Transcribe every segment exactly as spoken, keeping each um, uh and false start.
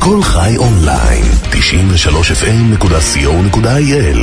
כל חי אונליין, תשעים ושלוש אף אם נקודה סי או נקודה איי אל.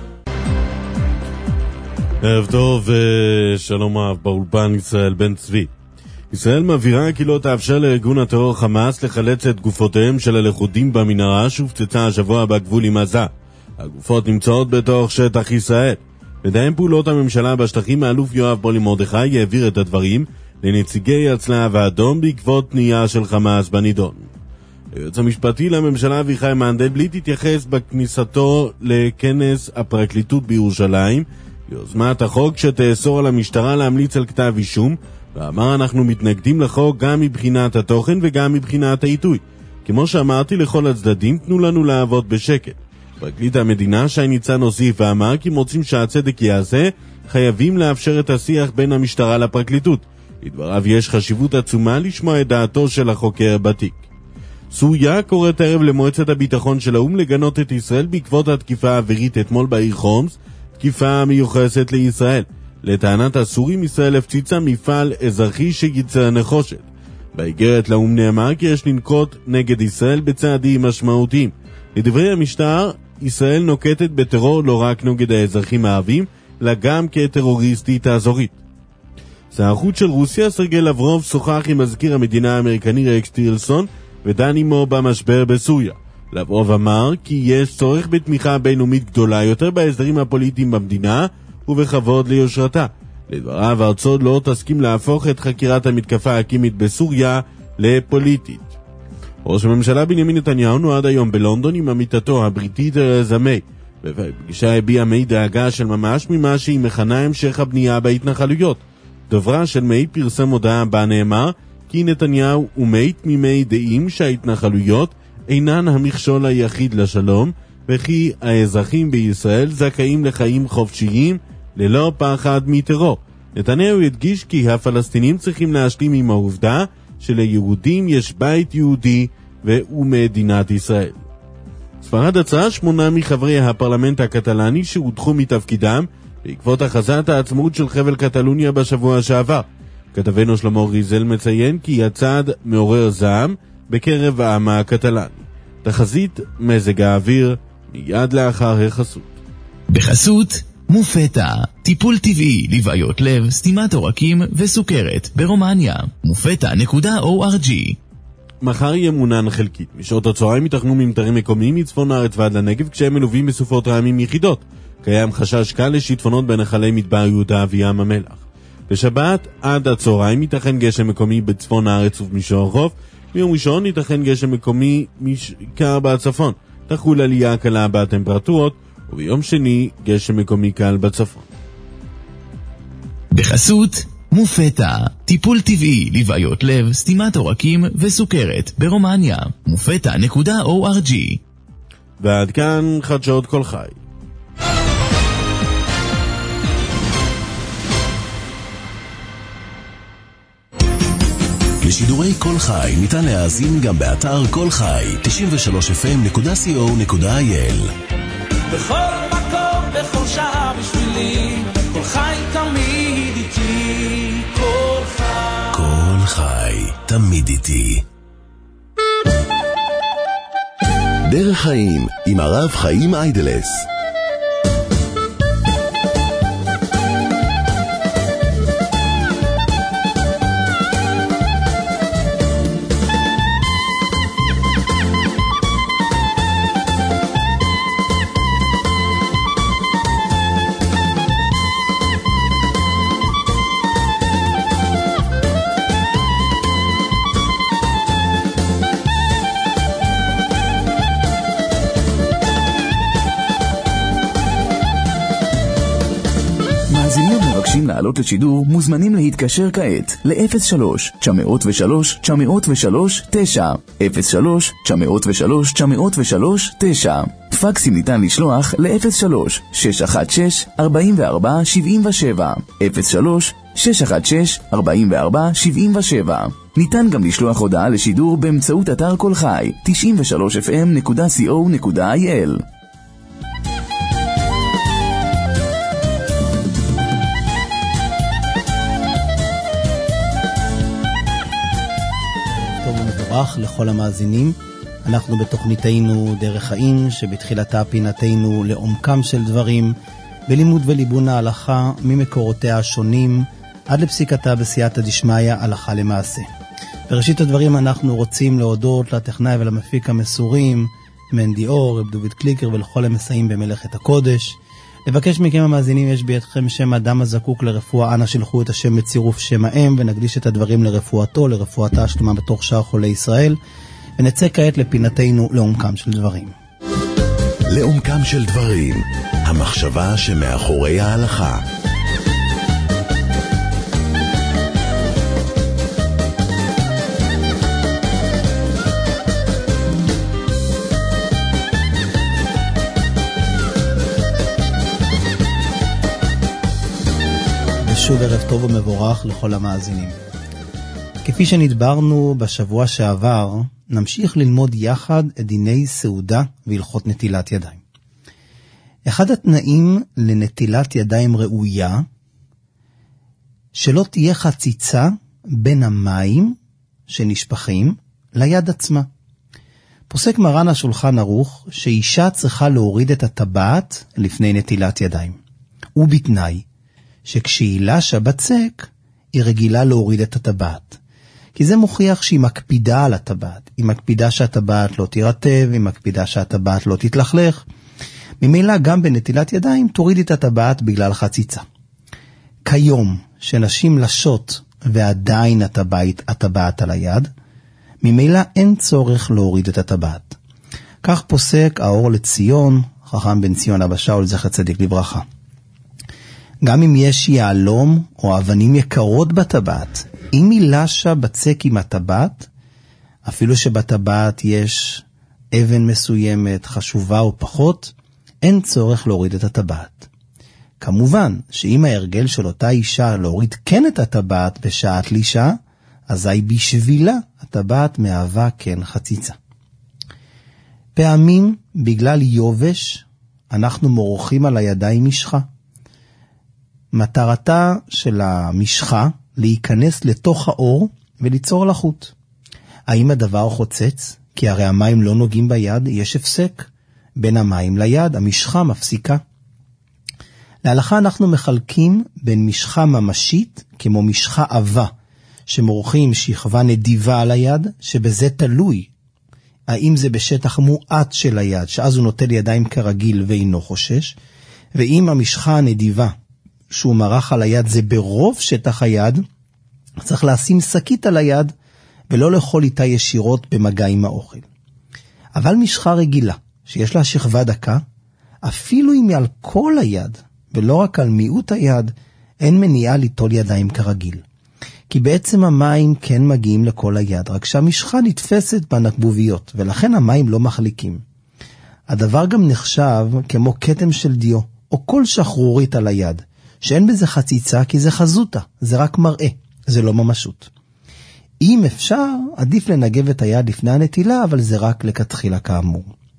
ערב טוב ושלום רב, באולפן ישראל בן צבי. ישראל מבהירה כי לא תאפשר לארגון הטרור חמאס לחלץ את גופותיהם של הלכודים במנהרה שהופצצה השבוע בגבול עם עזה. הגופות נמצאות בתוך שטח ישראל. מתאם פעולות הממשלה בשטחים, האלוף יואב בולי מרדכי העביר את הדברים לנציגי הצלב האדום בעקבות פנייה של חמאס בנידון. היועץ המשפטי לממשלה אביחי מנדלבליט התייחס בכניסתו לכנס הפרקליטות בירושלים יוזמת החוק שתאסור על המשטרה להמליץ על כתב אישום, ואמר אנחנו מתנגדים לחוק גם מבחינת התוכן וגם מבחינת העיתוי. כמו שאמרתי לכל הצדדים, תנו לנו לעבוד בשקט. פרקליט המדינה שי ניצן הוסיף ואמר כי מוצאים שהצדק יעשה, חייבים לאפשר את השיח בין המשטרה לפרקליטות. לדבריו יש חשיבות עצומה לשמוע את דעתו של החוקר בתיק. סוריה קוראת ערב למועצת הביטחון של האו"ם לגנות את ישראל בעקבות התקיפה האווירית אתמול בעיר חומס, תקיפה מיוחסת לישראל. לטענת הסורים, ישראל הפציצה מפעל אזרחי שייצר נחושת. באיגרת לאו"ם נאמר כי יש לנקוט נגד ישראל בצעדים משמעותיים. לדברי המשטר, ישראל נוקטת בטרור לא רק נגד האזרחים הערבים, אלא גם כטרוריסטית אזורית. שר החוץ של רוסיה, סרגי לברוב, שוחח עם מזכיר המדינה האמריקני רקס טילרסון ודן עמו במשבר בסוריה. לברוב אמר כי יש צורך בתמיכה בינלאומית גדולה יותר בהסדרים הפוליטיים במדינה ובכבוד ליושרתה. לדבריו, ארצות לא תסכים להפוך את חקירת המתקפה הקימית בסוריה לפוליטית. ראש הממשלה בנימין נתניהו נועד היום בלונדון עם עמיתתו הבריטית תרזה מיי. בפגישה הביעה מיי דאגה של ממש ממה שהיא מכנה המשך הבנייה בהתנחלויות. דוברה של מיי פרסם הודעה בה נאמר כי נתניהו ומיי תמימי דעים שההתנחלויות אינן המכשול היחיד לשלום, וכי האזרחים בישראל זכאים לחיים חופשיים ללא פחד מטרור. נתניהו הדגיש כי הפלסטינים צריכים להשלים עם העובדה שליהודים יש בית יהודי והוא מדינת ישראל. ספרד עצרה שמונה מחברי הפרלמנט הקטלני שהודחו מתפקידם בעקבות הכרזת העצמאות של חבל קטלוניה בשבוע שעבר. כתבנו שלמה ריזל מציין כי הצעד מעורר זעם בקרב העם הקטלני. תחזית מזג האוויר מיד לאחר החסות. בחסות מופטה, טיפול טבעי לבעיות לב, סתימת עורקים וסוכרת ברומניה. מופטה נקודה או אר ג'י. מחר יהיה מונן חלקית. משעות הצהריים ייתכנו ממטרים מקומיים מצפון הארץ ועד לנגב כשהם מלווים בסופות רעמים יחידות. קיים חשש קל לשיטפונות בנחלי מדבר יהודה וים המלח. בשבת עד הצהריים ייתכן גשם מקומי בצפון הארץ ובמישור החוף. ביום ראשון ייתכן גשם מקומי בעיקר בצפון. תחול עלייה קלה בטמפרטורות, וביום שני גשם מקומי קל בצפון. בחסות מופטה, טיפול טבעי לבעיות לב, סתימת עורקים וסוכרת ברומניה. מופטה נקודה או אר ג'י. ועד כאן חדשות כל חי. לשידורי כל חי ניתן להאזין גם באתר כל חי, תשעים ושלוש אף אם נקודה סי או נקודה איי אל. בכל מקום, בכל שעה בשבילי, כל חי תמיד איתי, כל חי. כל חי תמיד איתי. דרך חיים עם הרב חיים איידלס. לעלות לשידור מוזמנים להתקשר כעת ל-אפס שלוש תשע אפס שלוש תשע אפס שלוש תשע אפס שלוש תשע אפס שלוש תשע אפס שלוש תשע. פקסים ניתן לשלוח ל-אפס שלוש שש אחת שש ארבע ארבע שבע שבע אפס שלוש שש אחת שש ארבע ארבע שבע שבע. ניתן גם לשלוח הודעה לשידור באמצעות אתר כל חי תשעים ושלוש אף אם נקודה סי או נקודה איי אל. לכל המאזינים. אנחנו בתוכניתנו דרך חיים, שבתחילתה פינתנו לעומקם של דברים, בלימוד וליבון ההלכה ממקורותיה השונים, עד לפסיקתה בסייעתא דשמיא הלכה למעשה. בראשית הדברים אנחנו רוצים להודות לטכנאי ולמפיק המסורים, מנדי אור, רב דוד קליקר ולכל המסייעים במלאכת הקודש. לבקש מכם המאזינים, יש בידכם שם אדם הזקוק לרפואה, אנא שלחו את השם בצירוף שם האם, ונקדיש את הדברים לרפואתו, לרפואתה השלמה בתוך שאר חולי ישראל, ונצא כעת לפינתנו לעומקם של דברים. לעומקם של דברים, המחשבה שמאחורי ההלכה. שוב ערב טוב ומבורך לכל המאזינים. כפי שנדברנו בשבוע שעבר, נמשיך ללמוד יחד את דיני סעודה והלכות נטילת ידיים. אחד התנאים לנטילת ידיים ראויה, שלא תהיה חציצה בין המים שנשפכים ליד עצמה. פוסק מרן השולחן ערוך שאישה צריכה להוריד את הטבעת לפני נטילת ידיים. ובתנאי שכשהיא לשה בצק, היא רגילה להוריד את הטבעת. כי זה מוכיח שהיא מקפידה על הטבעת. היא מקפידה שהטבעת לא תירטב, היא מקפידה שהטבעת לא תתלכלך. ממילא גם בנטילת ידיים תוריד את הטבעת בגלל חציצה. כיום שנשים לשות ועדיין הטבעת, הטבעת על היד, ממילא אין צורך להוריד את הטבעת. כך פוסק האור לציון, חכם בן ציון אבא שאול זכר צדיק לברכה. גם אם יש יעלום או אבנים יקרות בטבעת, אם היא לשה בצק עם הטבעת, אפילו שבטבעת יש אבן מסוימת חשובה או פחות, אין צורך להוריד את הטבעת. כמובן שאם ההרגל של אותה אישה להוריד כן את הטבעת בשעת לישה, אזי בשבילה הטבעת מהווה כן חציצה. פעמים בגלל יובש אנחנו מורחים על הידיים משחה. מטרתה של המשחה להיכנס לתוך האור וליצור לחות. האם הדבר חוצץ? כי הרי המים לא נוגעים ביד, יש הפסק. בין המים ליד, המשחה מפסיקה. להלכה אנחנו מחלקים בין משחה ממשית, כמו משחה עבה, שמורחים שכבה נדיבה על היד, שבזה תלוי. האם זה בשטח מועט של היד, שאז הוא נוטל ידיים כרגיל ואינו חושש, ואם המשחה הנדיבה, שהוא מרח על היד, זה ברוב שטח היד, צריך לשים שקית על היד, ולא לאכול איתה ישירות במגע עם האוכל. אבל משחה רגילה, שיש לה שכבה דקה, אפילו אם היא על כל היד, ולא רק על מיעוט היד, אין מניעה ליטול ידיים כרגיל. כי בעצם המים כן מגיעים לכל היד, רק שהמשחה נתפסת בנקבוביות, ולכן המים לא מחליקים. הדבר גם נחשב כמו כתם של דיו, או כל שחרורית על היד, שאין בזה חציצה כי זה חזותה, זה רק מראה, זה לא ממשות. אם אפשר, עדיף לנגב את היד לפני הנטילה, אבל זה רק לכתחילה כאמור.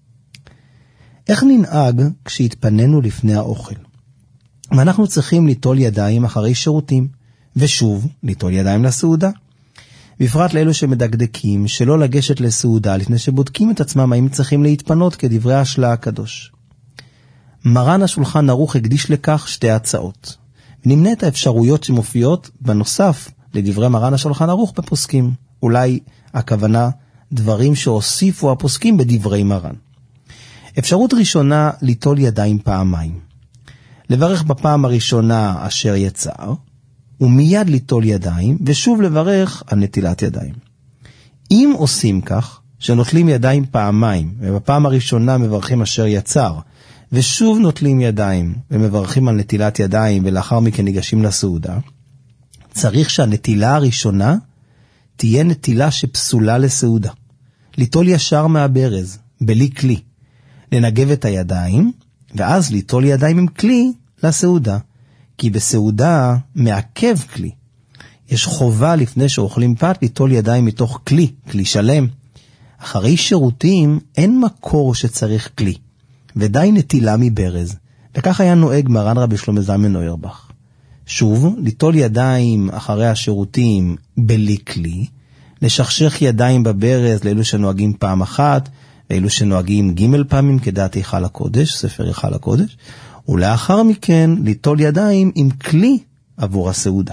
איך ננהג כשהתפנינו לפני האוכל? ואנחנו צריכים ליטול ידיים אחרי שירותים, ושוב ליטול ידיים לסעודה. בפרט לאלו שמדקדקים שלא לגשת לסעודה לפני שבודקים את עצמם האם צריכים להתפנות כדברי השלה הקדוש. מרן השולחן ערוך הקדיש לכך שתי הצעות. ונמנה את האפשרויות שמופיעות בנוסף לדברי מרן השולחן ערוך בפוסקים. אולי הכוונה דברים שהוסיפו הפוסקים בדברי מרן. אפשרות ראשונה, ליטול ידיים פעמיים. לברך בפעם הראשונה אשר יצר, ומיד ליטול ידיים, ושוב לברך על נטילת ידיים. אם עושים כך, שנוטלים ידיים פעמיים, ובפעם הראשונה מברכים אשר יצר, ושוב נוטלים ידיים, ומברכים על נטילת ידיים, ולאחר מכן ניגשים לסעודה, צריך שהנטילה הראשונה תהיה נטילה שפסולה לסעודה. ליטול ישר מהברז, בלי כלי. לנגב את הידיים, ואז ליטול ידיים עם כלי לסעודה. כי בסעודה מעכב כלי. יש חובה לפני שאוכלים פת ליטול ידיים מתוך כלי, כלי שלם. אחרי שירותים אין מקור שצריך כלי, ודי נטילה מברז. וכך היה נוהג מרן רבי שלמה זלמן אוירבך. שוב, ליטול ידיים אחרי השירותים בלי כלי, לשכשך ידיים בברז לאלו שנוהגים פעם אחת, ואלו שנוהגים ג' פעמים כדעת היכל הקודש, ספר היכל הקודש, ולאחר מכן ליטול ידיים עם כלי עבור הסעודה.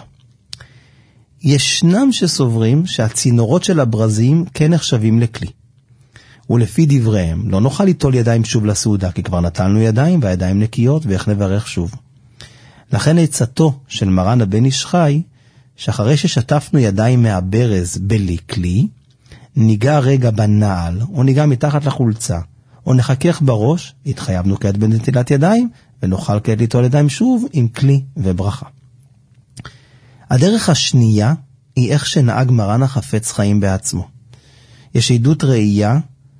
ישנם שסוברים שהצינורות של הברזים כן נחשבים לכלי. ולפי דבריהם, לא נוכל ליטול ידיים שוב לסעודה, כי כבר נטלנו ידיים והידיים נקיות, ואיך נברך שוב. לכן עצתו של מרן הבן איש חי, שאחרי ששטפנו ידיים מהברז בלי כלי, ניגע רגע בנעל, או ניגע מתחת לחולצה, או נחכך בראש, התחייבנו כעת בנטילת ידיים, ונוכל כעת ליטול ידיים שוב עם כלי וברכה. הדרך השנייה היא איך שנהג מרן החפץ חיים בעצמו. יש עדות ראייה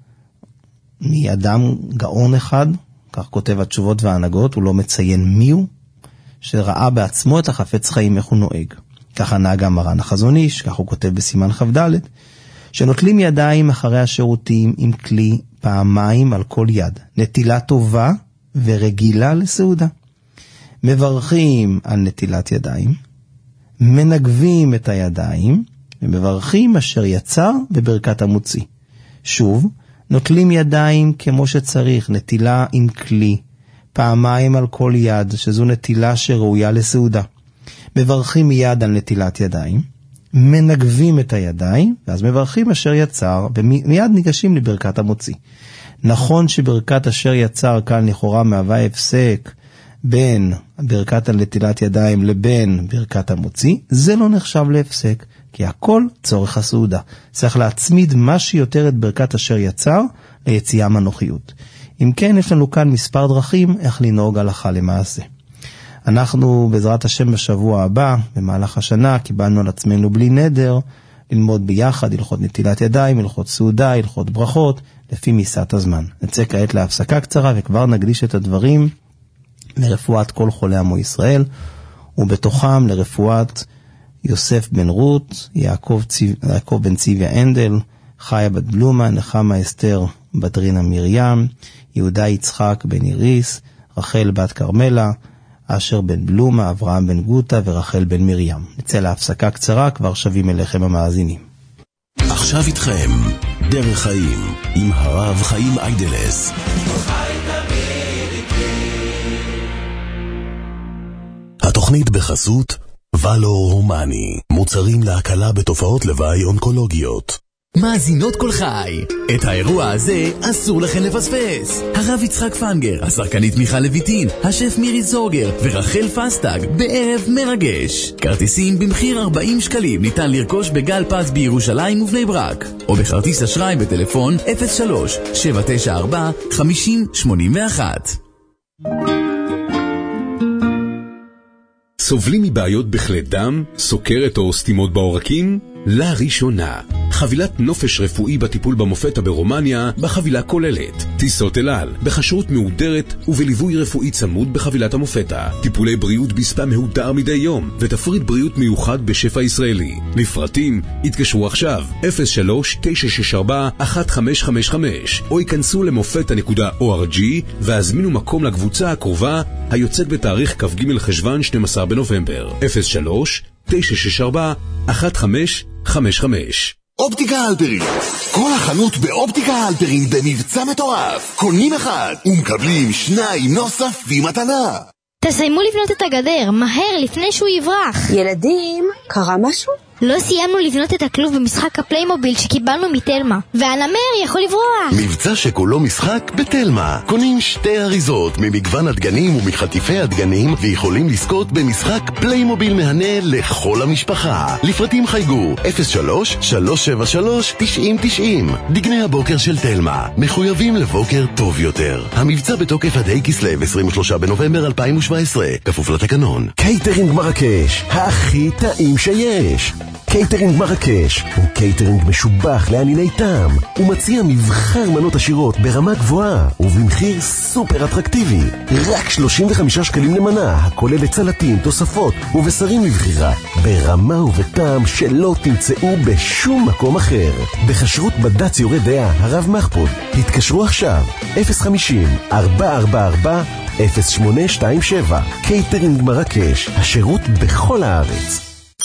מאדם גאון אחד, כך כותב התשובות וההנהגות, הוא לא מציין מיהו, שראה בעצמו את החפץ חיים איך הוא נוהג. ככה נהג מרן החזון איש, כך הוא כותב בסימן חב"ד, שנוטלים ידיים אחרי השירותים עם כלי פעמיים על כל יד, נטילה טובה ורגילה לסעודה. מברכים על נטילת ידיים, מנגבים את הידיים, ומברכים אשר יצר בברכת המוציא. שוב, נוטלים ידיים כמו שצריך, נטילה עם כלי, פעמיים על כל יד, שזו נטילה שראויה לסעודה. מברכים מיד על נטילת ידיים, מנגבים את הידיים, ואז מברכים אשר יצר, ומיד ניגשים לברכת המוציא. נכון שברכת אשר יצר כאן לכאורה מהווה הפסק בין ברכת על נטילת ידיים לבין ברכת המוציא, זה לא נחשב להפסק, כי הכל צורך הסעודה. צריך להצמיד מה שיותר את ברכת אשר יצר ליציאה מנוחיות. אם כן, יש לנו כאן מספר דרכים איך לנהוג הלכה למעשה. אנחנו בעזרת השם בשבוע הבא, במהלך השנה, קיבלנו על עצמנו בלי נדר, ללמוד ביחד הלכות נטילת ידיים, הלכות סעודה, הלכות ברכות, לפי מיסת הזמן. נצא כעת להפסקה קצרה וכבר נקדיש את הדברים לרפואת כל חולי עמו ישראל, ובתוכם לרפואת יוסף בן רות, יעקב, ציו, יעקב בן ציוויה אנדל, חיה בת בלומה, נחמה אסתר בת רינה מרים, יהודה יצחק בן איריס, רחל בת קרמלה, אשר בן בלומה, אברהם בן גוטה ורחל בן מרים. נצא להפסקה קצרה, כבר שבים אליכם המאזינים. עכשיו איתכם, דרך חיים, עם הרב חיים איידלס. התוכנית בחסות ולור הומני, מוצרים להקלה בתופעות לוואי אונקולוגיות. מאזינות כל חי, את האירוע הזה אסור לכן לפספס. הרב יצחק פנגר, השחקנית מיכל לויטין, השף מירי זורגר ורחל פסטג בערב מרגש. כרטיסים במחיר ארבעים שקלים ניתן לרכוש בגל פז בירושלים ובני ברק, או בכרטיס אשראי בטלפון אפס שלוש שבע תשע ארבע חמש אפס שמונה אחת. סובלים מבעיות בכלי דם, סוכרת או סתימות בעורקים? לראשונה, חבילת נופש רפואי בטיפול במופתא ברומניה בחבילה כוללת טיסות אל על, בכשרות מהודרת ובליווי רפואי צמוד בחבילת המופתא, טיפולי בריאות בספא מהודר מדי יום ותפריט בריאות מיוחד בשפע ישראלי. לפרטים התקשרו עכשיו אפס שלוש תשע שש ארבע אחת חמש חמש חמש או ייכנסו למופתא נקודה או אר ג'י והזמינו מקום לקבוצה הקרובה היוצאת בתאריך כ"ג חשוון שנים עשר בנובמבר. אפס שלוש תשע שש ארבע אחת חמש חמש חמש. אופטיקה הלפרין, כל החנות באופטיקה הלפרין במבצע מטורף, קונים אחד ומקבלים שניים נוספים מתנה. תסיימו לבנות את הגדר, מהר לפני שהוא יברח. ילדים, קרה משהו? לא סיימנו לבנות את הכלוב במשחק הפליימוביל שקיבלנו מתלמה, והנמר יכול לברוח. מבצע שכולו משחק בתלמה. קונים שתי אריזות ממגוון הדגנים ומחטיפי הדגנים, ויכולים לזכות במשחק פליימוביל מהנה לכל המשפחה. לפרטים חייגו אפס שלוש שלוש שבע שלוש תשעים תשעים. דגני הבוקר של תלמה, מחויבים לבוקר טוב יותר. המבצע בתוקף עד ה' כסלו עשרים ושלושה בנובמבר אלפיים שבע עשרה, כפוף לתקנון. קייטרינג מרקש, הכי טעים שיש. קייטרינג מרקש הוא קייטרינג משובח לענייני טעם. הוא מציע מבחר מנות עשירות ברמה גבוהה ובמחיר סופר אטרקטיבי. רק שלושים וחמישה שקלים למנה, הכוללת סלטים, תוספות ובשרים לבחירה, ברמה ובטעם שלא תמצאו בשום מקום אחר. בכשרות בד"ץ יורה דעה הרב מחפוד. התקשרו עכשיו אפס חמישים ארבע ארבע ארבע אפס שמונה שתיים שבע. קייטרינג מרקש, השירות בכל הארץ.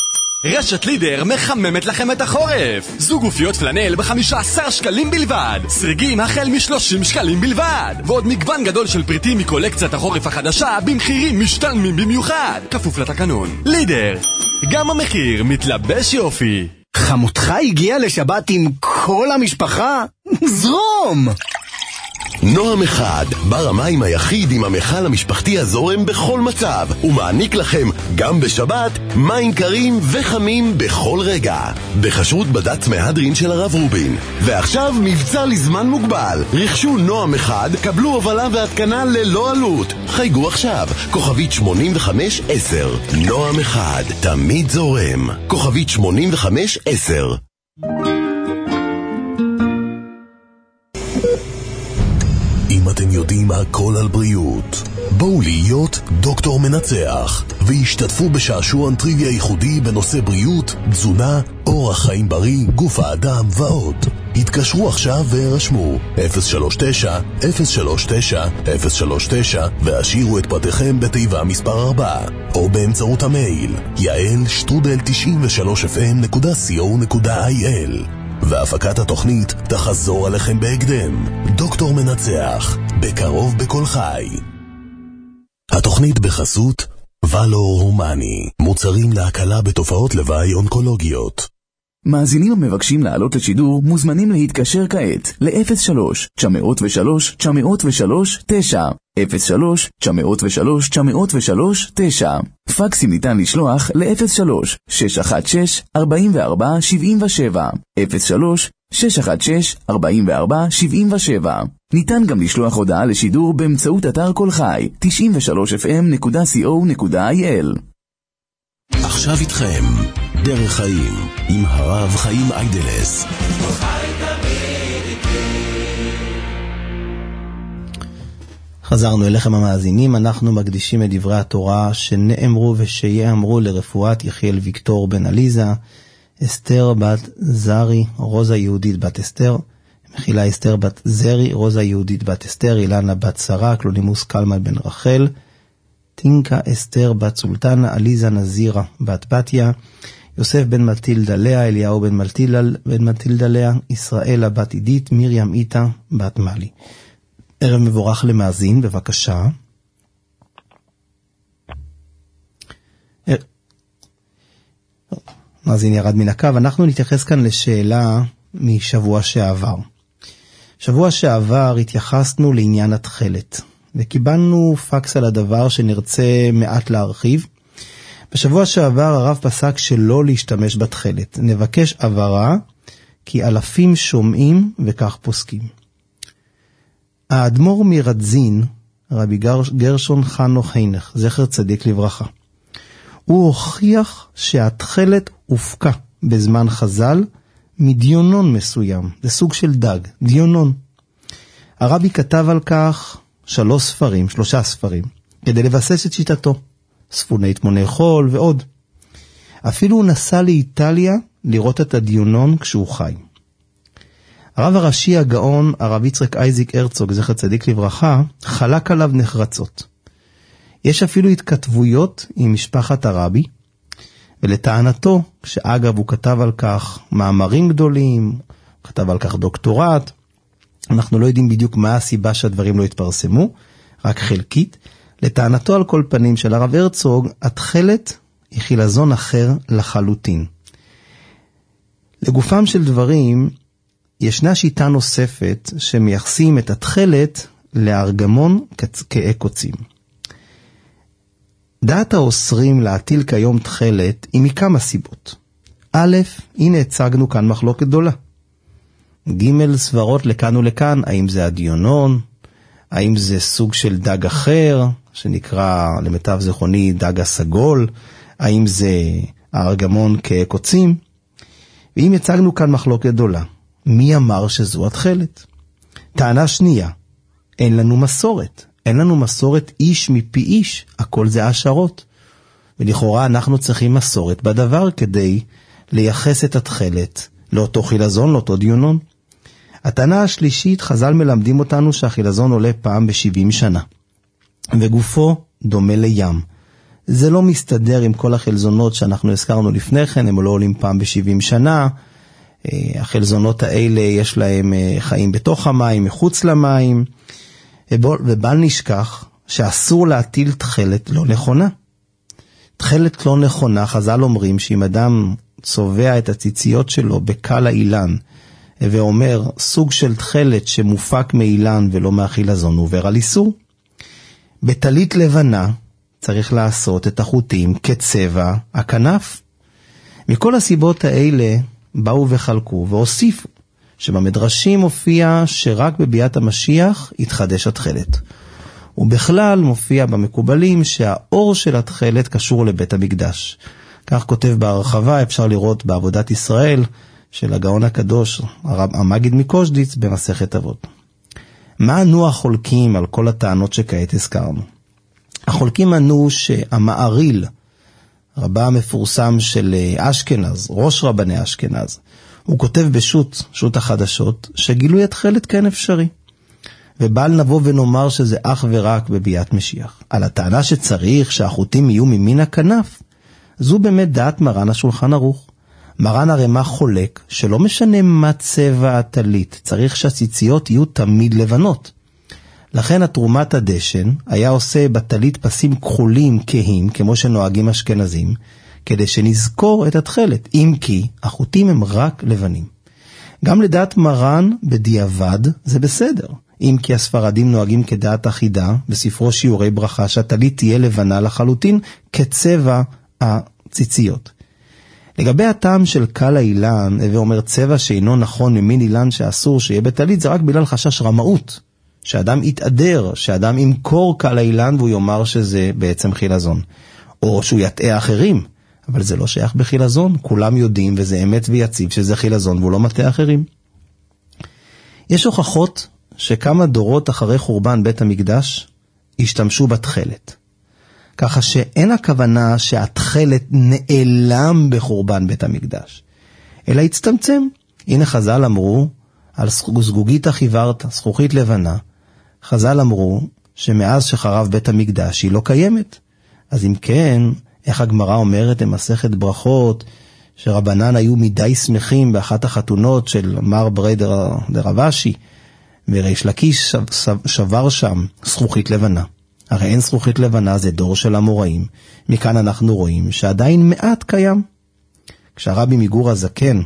רשת לידר מחממת לכם את החורף. זוג גופיות פלנל ב-חמישה עשר שקלים בלבד. סריגים החל מ-שלושים שקלים בלבד. ועוד מגוון גדול של פריטים מקולקציית החורף החדשה במחירים משתלמים במיוחד. כפוף לתקנון. לידר, גם המחיר מתלבש יופי. חמותך הגיעה לשבת עם כל המשפחה? זרום! נועם אחד, בר המים היחיד עם המכל המשפחתי הזורם בכל מצב, ומעניק לכם גם בשבת מים קרים וחמים בכל רגע. בחשרות בד"ץ מהדרין של הרב רובין. ועכשיו מבצע לזמן מוגבל. רכשו נועם אחד, קבלו הובלה והתקנה ללא עלות. חייגו עכשיו, כוכבית שמונים וחמש עשר. נועם אחד, תמיד זורם. כוכבית שמונים וחמש עשר. אם אתם יודעים הכל על בריאות, בואו להיות דוקטור מנצח והשתתפו בשעשועון טריוויה ייחודי בנושא בריאות, תזונה, אורח חיים בריא, גוף האדם ועוד. התקשרו עכשיו והרשמו אפס שלוש תשע אפס שלוש תשע אפס שלוש תשע והשאירו את פרטיכם בתיבה מספר ארבע או באמצעות המייל יעל שטרודל תשעים ושלוש אף אם נקודה סי או נקודה איי אל. והפקת התוכנית תחזור עליכם בהקדם. דוקטור מנצח, בקרוב בכל חי. התוכנית בחסות ולור הומני, מוצרים להקלה בתופעות לוואי אונקולוגיות. מאזינים המבקשים לעלות לשידור מוזמנים להתקשר כעת ל-אפס שלוש תשע אפס שלוש תשע אפס שלוש תשע אפס שלוש תשע אפס שלוש תשע אפס שלוש תשע. פקסים ניתן לשלוח ל-אפס שלוש שש אחת שש ארבע ארבע שבע שבע אפס שלוש שש אחת שש ארבע ארבע שבע שבע. ניתן גם לשלוח הודעה לשידור באמצעות אתר כל חי תשעים ושלוש אף אם נקודה סי או נקודה איי אל. עכשיו איתכם דרך חיים עם הרב חיים איידלס. חזרנו אליכם המאזינים, אנחנו מקדישים את דברי התורה שנאמרו ושיאמרו לרפואת יחיאל ויקטור בן עליזה, אסתר בת זרי, רוזה יהודית בת אסתר, מחילה אסתר בת זרי, רוזה יהודית בת אסתר, אילנה בת שרה, קלונימוס קלמן בן רחל, טינקה אסתר בת סולטנה, עליזה נזירה בת בתיה, יוסף בן מלטילדה לאה, אליהו בן מלטילדה, בן מלטילדה לאה, ישראלה בת עידית, מרים איתה בת מלי. ערב מבורך למאזין, בבקשה. מאזין ירד מן הקו. אנחנו נתייחס כאן לשאלה משבוע שעבר. שבוע שעבר התייחסנו לעניין התחלת, וקיבלנו פקס על הדבר שנרצה מעט להרחיב. בשבוע שעבר הרב פסק שלא להשתמש בתחלת. נבקש עברה, כי אלפים שומעים וכך פוסקים. האדמו"ר מרדזין, רבי גרשון חנוך הינך, זכר צדיק לברכה, הוא הוכיח שהתחלת הופקה בזמן חז"ל מדיונון מסוים. זה סוג של דג, דיונון. הרבי כתב על כך שלוש ספרים, שלושה ספרים, כדי לבסס את שיטתו. ספוני תמוני חול ועוד. אפילו הוא נסע לאיטליה לראות את הדיונון כשהוא חי. הרב הראשי הגאון, הרב יצחק אייזיק הרצוג, זכר צדיק לברכה, חלק עליו נחרצות. יש אפילו התכתבויות עם משפחת הרבי, ולטענתו, שאגב הוא כתב על כך מאמרים גדולים, הוא כתב על כך דוקטורט, אנחנו לא יודעים בדיוק מה הסיבה שהדברים לא התפרסמו, רק חלקית. לטענתו על כל פנים של הרב הרצוג, התחלת היא חילזון אחר לחלוטין. לגופם של דברים, ישנה שיטה נוספת שמייחסים את התחלת לארגמון כעי קוצים. דעת האוסרים להטיל כיום תחלת היא מכמה סיבות. א', הנה הצגנו כאן מחלוקת גדולה. ג', סברות לכאן ולכאן, האם זה הדיונון, האם זה סוג של דג אחר, שנקרא למיטב זיכרוני דג הסגול, האם זה הארגמון כעי קוצים. ואם הצגנו כאן מחלוקת גדולה, מי אמר שזו התחלת? טענה שנייה, אין לנו מסורת. אין לנו מסורת איש מפי איש, הכל זה השערות. ולכאורה אנחנו צריכים מסורת בדבר כדי לייחס את התחלת לאותו חילזון, לאותו דיונון. הטענה השלישית, חז"ל מלמדים אותנו שהחילזון עולה פעם ב-שבעים שנה. וגופו דומה לים. זה לא מסתדר עם כל החלזונות שאנחנו הזכרנו לפני כן, הם לא עולים פעם ב-שבעים שנה, החלזונות האלה יש להם חיים בתוך המים, מחוץ למים, ובל נשכח שאסור להטיל תחלת לא נכונה. תחלת לא נכונה, חז"ל אומרים שאם אדם צובע את הציציות שלו בקל האילן, ואומר סוג של תחלת שמופק מאילן ולא מהחילזון, הוא עובר על איסור. בטלית לבנה צריך לעשות את החוטים כצבע הכנף. מכל הסיבות האלה באו וחלקו והוסיפו שבמדרשים מופיע שרק בביאת המשיח יתחדש התחלת. ובכלל מופיע במקובלים שהאור של התחלת קשור לבית המקדש. כך כותב בהרחבה, אפשר לראות בעבודת ישראל של הגאון הקדוש, הרב המגיד מקושדיץ במסכת אבות. מה ענו החולקים על כל הטענות שכעת הזכרנו? החולקים ענו שהמעריל, רבה המפורסם של אשכנז, ראש רבני אשכנז, הוא כותב בשו"ת, שו"ת החדשות, שגילוי התחלת כן אפשרי. ובל נבוא ונאמר שזה אך ורק בביאת משיח. על הטענה שצריך שהחוטים יהיו ממין הכנף, זו באמת דעת מרן השולחן ערוך. מרן הרמ"ח חולק שלא משנה מה צבע הטלית, צריך שהציציות יהיו תמיד לבנות. לכן התרומת הדשן היה עושה בטלית פסים כחולים כהים, כמו שנוהגים אשכנזים, כדי שנזכור את התחלת, אם כי החוטים הם רק לבנים. גם לדעת מרן בדיעבד זה בסדר, אם כי הספרדים נוהגים כדעת אחידה, בספרו שיעורי ברכה, שהטלית תהיה לבנה לחלוטין כצבע הציציות. לגבי הטעם של קל האילן, ואומר צבע שאינו נכון ממין אילן שאסור שיהיה בטלית, זה רק בגלל חשש רמאות, שאדם יתעדר, שאדם ימכור קל האילן והוא יאמר שזה בעצם חילזון, או שהוא יטעה אחרים, אבל זה לא שייך בחילזון, כולם יודעים וזה אמת ויציב שזה חילזון והוא לא מטעה אחרים. יש הוכחות שכמה דורות אחרי חורבן בית המקדש השתמשו בתחלת. ככה שאין הכוונה שהתחלת נעלם בחורבן בית המקדש, אלא הצטמצם. הנה חז"ל אמרו על זגוגית החיוורת, זכוכית לבנה, חז"ל אמרו שמאז שחרב בית המקדש היא לא קיימת. אז אם כן, איך הגמרא אומרת במסכת ברכות, שרבנן היו מדי שמחים באחת החתונות של מר ברי דרבשי, וריש לקיש שבר שם זכוכית לבנה. הרי אין זכוכית לבנה, זה דור של המוראים. מכאן אנחנו רואים שעדיין מעט קיים. כשהרבי מגור הזקן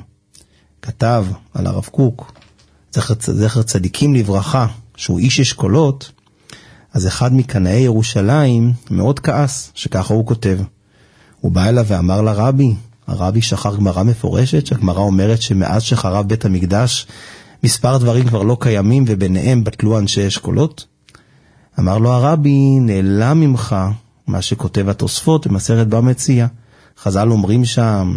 כתב על הרב קוק, זכר, זכר צדיקים לברכה, שהוא איש אשכולות, אז אחד מקנאי ירושלים מאוד כעס, שככה הוא כותב. הוא בא אליו ואמר לרבי, הרבי שכח גמרא מפורשת, שהגמרא אומרת שמאז שחרב בית המקדש, מספר דברים כבר לא קיימים, וביניהם בטלו אנשי אשכולות. אמר לו הרבי, נעלם ממך מה שכותב התוספות במסכת בבא מציעא. חז"ל אומרים שם,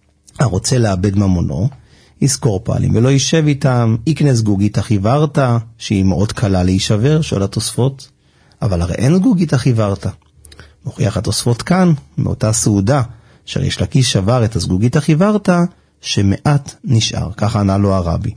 הרוצה לאבד ממונו, יזכור פעלים ולא יישב איתם, יקנה זגוגית החיוורת, שהיא מאוד קלה להישבר, שואל התוספות. אבל הרי אין זגוגית החיוורת. מוכיח התוספות כאן, מאותה סעודה, שריש לקיש שבר את הזגוגית החיוורת, שמעט נשאר. ככה ענה לו הרבי.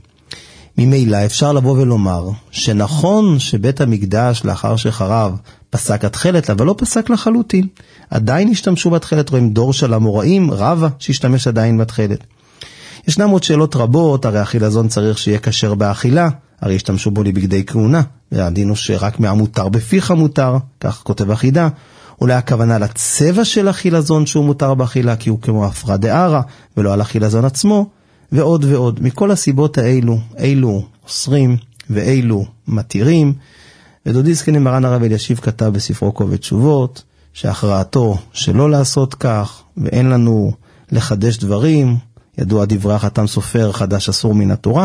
ממילא אפשר לבוא ולומר שנכון שבית המקדש לאחר שחרב פסק התחלת, אבל לא פסק לחלוטין. עדיין השתמשו בתחלת, רואים דור של המוראים, רבא שהשתמש עדיין בתחלת. ישנם עוד שאלות רבות, הרי החילזון צריך שיהיה כשר באכילה, הרי השתמשו בו לבגדי כהונה, והדין הוא שרק מהמותר בפיך מותר, כך כותב החידה. אולי הכוונה לצבע של החילזון שהוא מותר באכילה, כי הוא כמו הפרעה דארה, ולא על החילזון עצמו, ועוד ועוד. מכל הסיבות האלו, אילו אוסרים ואילו מתירים. ודודי זקן מרן הרב אלישיב כתב בספרו כובד תשובות, שהכרעתו שלא לעשות כך, ואין לנו לחדש דברים, ידוע דברי החתם סופר חדש אסור מן התורה,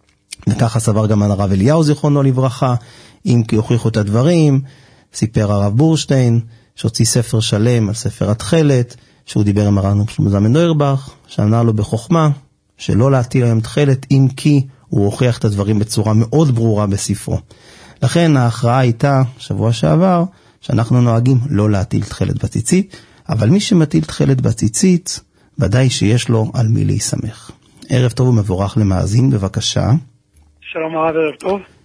וככה סבר גם הרב אליהו זיכרונו לברכה, אם כי הוכיחו את הדברים. סיפר הרב בורשטיין, שהוציא ספר שלם על ספר התחלת, שהוא דיבר עם הרב שלמה זלמן אוירבך, שענה לו בחוכמה, שלא להטיל היום תחלת, אם כי הוא הוכיח את הדברים בצורה מאוד ברורה בספרו. לכן ההכרעה הייתה, שבוע שעבר, שאנחנו נוהגים לא להטיל תחלת בציצית, אבל מי שמטיל תחלת בציצית, ודאי שיש לו על מי להיסמך. ערב טוב ומבורך למאזין, בבקשה. שלום הרב, ערב טוב.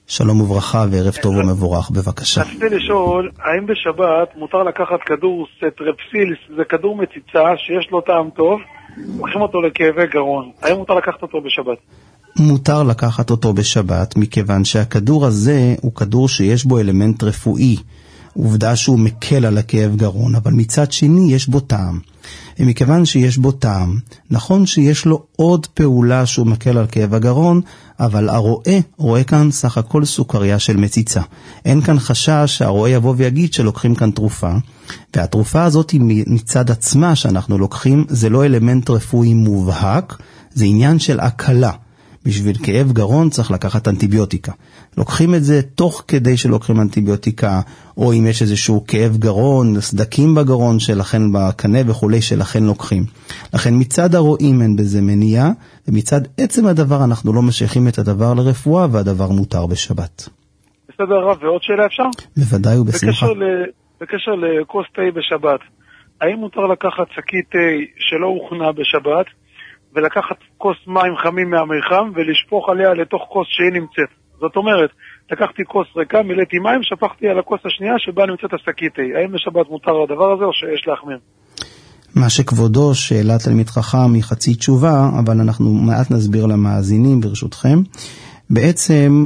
שלום וברכה וערב טוב ומבורך, בבקשה. רציתי לשאול, האם בשבת מותר לקחת כדור סטרפסיל, זה כדור מציצה שיש לו טעם טוב, לוקחים אותו לכאבי גרון, האם מותר לקחת אותו בשבת? מותר לקחת אותו בשבת, מכיוון שהכדור הזה הוא כדור שיש בו אלמנט רפואי, עובדה שהוא מקל על הכאב גרון, אבל מצד שני יש בו טעם. ומכיוון שיש בו טעם, נכון שיש לו עוד פעולה שהוא מקל על כאב הגרון, אבל הרואה רואה כאן סך הכל סוכריה של מציצה. אין כאן חשש שהרואה יבוא ויגיד שלוקחים כאן תרופה, והתרופה הזאת מצד עצמה שאנחנו לוקחים, זה לא אלמנט רפואי מובהק, זה עניין של הקלה. בשביל כאב גרון צריך לקחת אנטיביוטיקה. לוקחים את זה תוך כדי שלוקחים אנטיביוטיקה, או אם יש איזשהו כאב גרון, סדקים בגרון שלכן בקנה וכולי שלכן לוקחים. לכן מצד הרואים אין בזה מניעה, ומצד עצם הדבר אנחנו לא משייכים את הדבר לרפואה, והדבר מותר בשבת. בסדר רב, ועוד שאלה אפשר? בוודאי ובשמחה. בקשר, ל... בקשר לכוס תה בשבת, האם מותר לקחת שקית תה שלא הוכנה בשבת, ולקחת כוס מים חמים מהמיחם ולשפוך עליה לתוך כוס שהיא נמצאת? זאת אומרת, לקחתי כוס ריקה, מילאתי מים, שפכתי על הכוס השנייה שבה נמצאת השקית תה. האם בשבת מותר הדבר הזה או שיש להחמיר? מה שכבודו שאלה תלמיד חכם היא חצי תשובה, אבל אנחנו מעט נסביר למאזינים ברשותכם. בעצם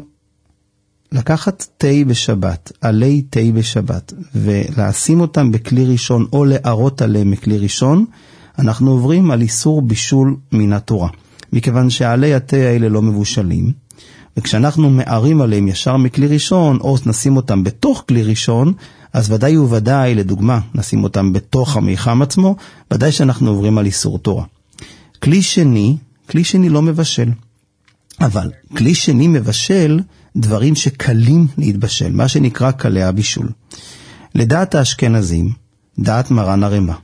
לקחת תה בשבת, עלי תה בשבת, ולשים אותם בכלי ראשון או להרות עליהם מכלי ראשון, אנחנו עוברים על איסור בישול מן התורה. מכיוון שעלי התה האלה לא מבושלים, וכשאנחנו מערים עליהם ישר מכלי ראשון, או נשים אותם בתוך כלי ראשון, אז ודאי וודאי, לדוגמה, נשים אותם בתוך המיחם עצמו, ודאי שאנחנו עוברים על איסור תורה. כלי שני, כלי שני לא מבשל. אבל כלי שני מבשל דברים שקלים להתבשל, מה שנקרא קלי הבישול. לדעת האשכנזים, דעת מרן הרמ"א,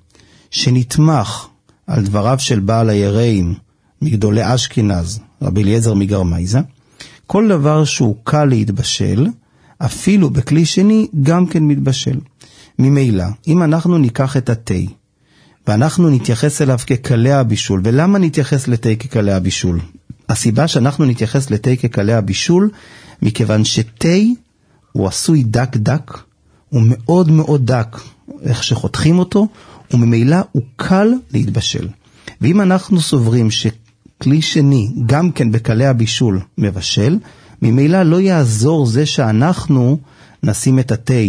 שנתמך על דבריו של בעל היראים, מגדולי אשכנז, רבי אליעזר מגרמייזא, כל דבר שהוא קל להתבשל, אפילו בכלי שני גם כן מתבשל. ממילא, אם אנחנו ניקח את התה, ואנחנו נתייחס אליו כקלי הבישול, ולמה נתייחס לתה כקלי הבישול? הסיבה שאנחנו נתייחס לתה כקלי הבישול, מכיוון שתה הוא עשוי דק דק, הוא מאוד מאוד דק, איך שחותכים אותו, וממילא הוא קל להתבשל. ואם אנחנו סוברים שכלי שני גם כן בקלי הבישול מבשל, ממילא לא יעזור זה שאנחנו נשים את התה,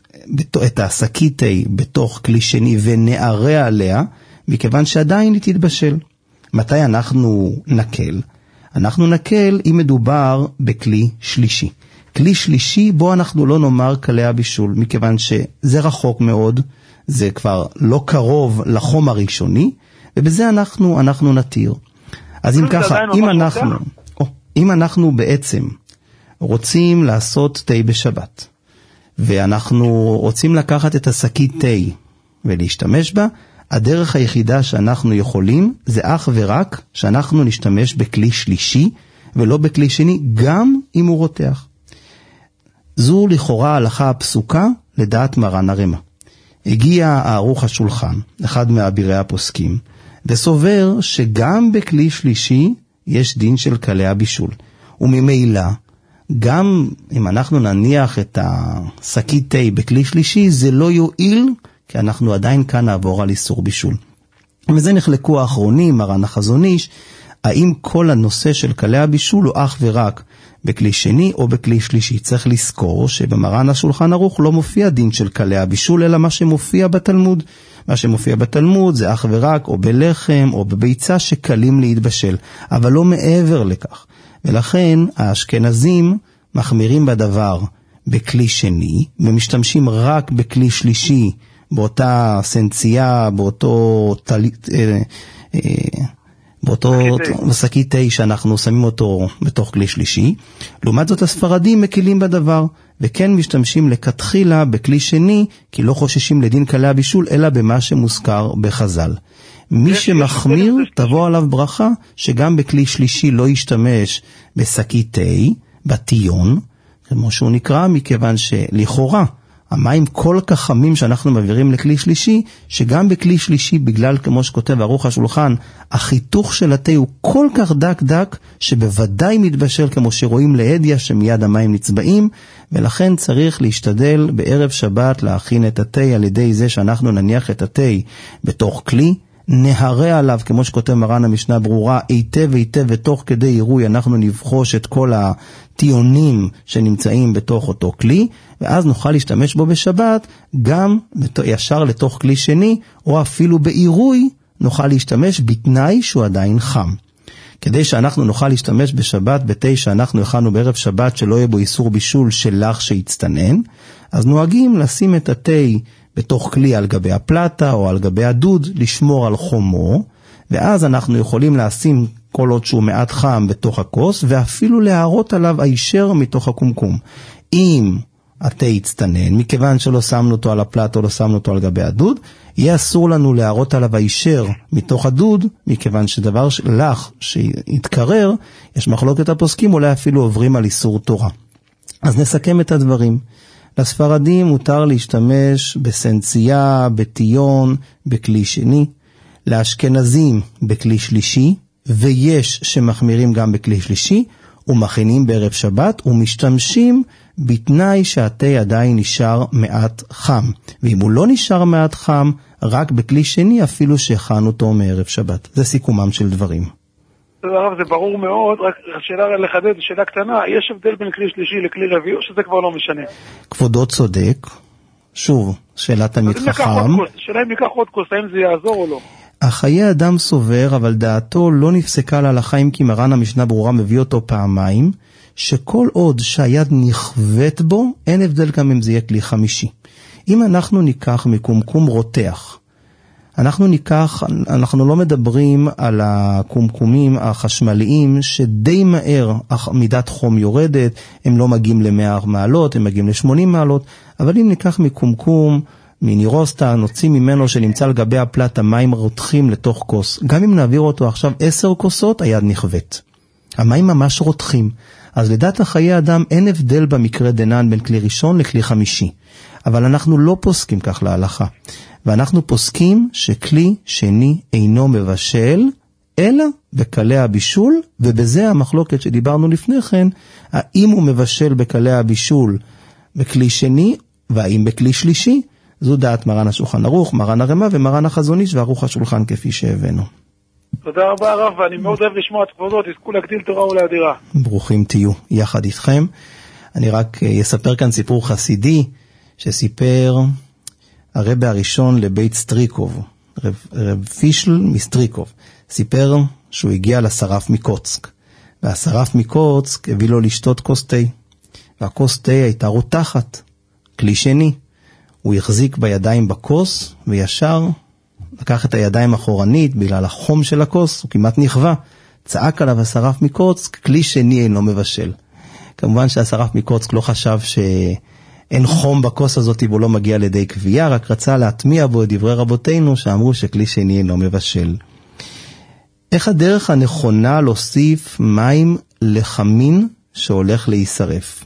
את השקית תה בתוך כלי שני ונערה עליה, מכיוון שעדיין היא תתבשל. מתי אנחנו נקל? אנחנו נקל אם מדובר בכלי שלישי. כלי שלישי בו אנחנו לא נאמר קלי הבישול, מכיוון שזה רחוק מאוד, זה כבר לא קרוב לחום הראשוני, ובזה אנחנו, אנחנו נתיר. אז אם ככה, אם אנחנו, או, אם אנחנו בעצם רוצים לעשות תה בשבת, ואנחנו רוצים לקחת את השקית תה ולהשתמש בה, הדרך היחידה שאנחנו יכולים זה אך ורק שאנחנו נשתמש בכלי שלישי ולא בכלי שני, גם אם הוא רותח. זו לכאורה ההלכה הפסוקה לדעת מרן הרמ"א. הגיע הערוך השולחן, אחד מאבירי הפוסקים, וסובר שגם בכלי שלישי יש דין של קלי הבישול. וממילא, גם אם אנחנו נניח את השקית תה בכלי שלישי, זה לא יועיל, כי אנחנו עדיין כאן נעבור על איסור בישול. וזה נחלקו האחרונים, מרן החזון איש, האם כל הנושא של קלי הבישול הוא אך ורק בכלי שני או בכלי שלישי. צריך לזכור שבמרן השולחן ערוך לא מופיע דין של קלי הבישול, אלא מה שמופיע בתלמוד. מה שמופיע בתלמוד זה אך ורק או בלחם או בביצה שקלים להתבשל, אבל לא מעבר לכך. ולכן האשכנזים מחמירים בדבר בכלי שני, ומשתמשים רק בכלי שלישי, באותה סנצייה, באותו טלית, אה, אה, באותו שקית תה שאנחנו שמים אותו בתוך כלי שלישי. לעומת זאת הספרדים מקילים בדבר, וכן משתמשים לכתחילה בכלי שני, כי לא חוששים לדין קלי הבישול, אלא במה שמוזכר בחז"ל. מי שמחמיר תבוא עליו ברכה, שגם בכלי שלישי לא ישתמש בשקית תה, בטיון, כמו שהוא נקרא, מכיוון שלכאורה המים כל כך חמים שאנחנו מעבירים לכלי שלישי, שגם בכלי שלישי, בגלל כמו שכותב ערוך השולחן, החיתוך של התה הוא כל כך דק דק, שבוודאי מתבשל כמו שרואים להדיה, שמיד המים נצבעים, ולכן צריך להשתדל בערב שבת להכין את התה, על ידי זה שאנחנו נניח את התה בתוך כלי, נהרה עליו, כמו שכותב מרן המשנה ברורה, היטב היטב, ותוך כדי עירוי אנחנו נבחוש את כל הטיונים שנמצאים בתוך אותו כלי, ואז נוכל להשתמש בו בשבת, גם ישר לתוך כלי שני, או אפילו בעירוי נוכל להשתמש בתנאי שהוא עדיין חם. כדי שאנחנו נוכל להשתמש בשבת, בתה שאנחנו הכנו בערב שבת, שלא יהיה בו איסור בישול שלך שיצטנן, אז נוהגים לשים את התה בתוך כלי על גבי הפלטה או על גבי הדוד, לשמור על חומו, ואז אנחנו יכולים לשים כל עוד שהוא מעט חם בתוך הכוס, ואפילו להערות עליו הישר מתוך הקומקום. אם התה יצטנן, מכיוון שלא שמנו אותו על הפלטה או לא שמנו אותו על גבי הדוד, יהיה אסור לנו להערות עליו הישר מתוך הדוד, מכיוון שדבר לך שיתקרר, יש מחלוקת הפוסקים, אולי אפילו עוברים על איסור תורה. אז נסכם את הדברים. לספרדים מותר להשתמש בסנצייה, בטיון, בכלי שני, לאשכנזים בכלי שלישי, ויש שמחמירים גם בכלי שלישי, ומכינים בערב שבת, ומשתמשים בתנאי שהתה עדיין נשאר מעט חם. ואם הוא לא נשאר מעט חם, רק בכלי שני אפילו שהכנו אותו מערב שבת. זה סיכומם של דברים. הרב, זה ברור מאוד, רק שאלה לחדד, שאלה קטנה, יש הבדל בין כלי שלישי לכלי רביעי, או שזה כבר לא משנה? כבודו צודק, שוב, שאלה תמיד חכם. שאלה אם ניקח עוד כוס, האם זה יעזור או לא? החיי אדם סובר, אבל דעתו לא נפסקה להלכה, אם כי מרן המשנה ברורה מביא אותו פעמיים, שכל עוד שהיד נכוות בו, אין הבדל גם אם זה יהיה כלי חמישי. אם אנחנו ניקח מקומקום רותח, אנחנו ניקח, אנחנו לא מדברים על הקומקומים החשמליים שדי מהר מידת חום יורדת, הם לא מגיעים ל-מאה מעלות, הם מגיעים ל-שמונים מעלות, אבל אם ניקח מקומקום, מנירוסטה, נוציא ממנו שנמצא על גבי הפלטה מים רותחים לתוך כוס, גם אם נעביר אותו עכשיו עשר כוסות, היד נכוות. המים ממש רותחים. אז לדעת החיי אדם אין הבדל במקרה דנן בין כלי ראשון לכלי חמישי. אבל אנחנו לא פוסקים כך להלכה. ואנחנו פוסקים שכלי שני אינו מבשל, אלא בקלי הבישול, ובזה המחלוקת שדיברנו לפני כן, האם הוא מבשל בקלי הבישול בכלי שני, והאם בכלי שלישי, זו דעת מרן השולחן ערוך, מרן הרמ"א ומרן החזון איש וערוך השולחן כפי שהבאנו. תודה רבה הרב, ואני מאוד אוהב לשמוע את כבודו, תזכו להגדיל תורה ולאדירה. ברוכים תהיו, יחד איתכם. אני רק אספר כאן סיפור חסידי, שסיפר הרבי הראשון לבית סטריקוב, רב, רב פישל מסטריקוב, סיפר שהוא הגיע לשרף מקוצק, והשרף מקוצק הביא לו לשתות כוס תה, והכוס תה הייתה רותחת, כלי שני, הוא החזיק בידיים בכוס, וישר לקח את הידיים אחורנית, בגלל החום של הכוס, הוא כמעט נכווה, צעק עליו השרף מקוצק, כלי שני אינו מבשל. כמובן שהשרף מקוצק לא חשב ש... אין חום בכוס הזאת והוא לא מגיע לידי קביעה, רק רצה להטמיע בו את דברי רבותינו שאמרו שכלי שני אינו מבשל. איך הדרך הנכונה להוסיף מים לחמין שהולך להישרף?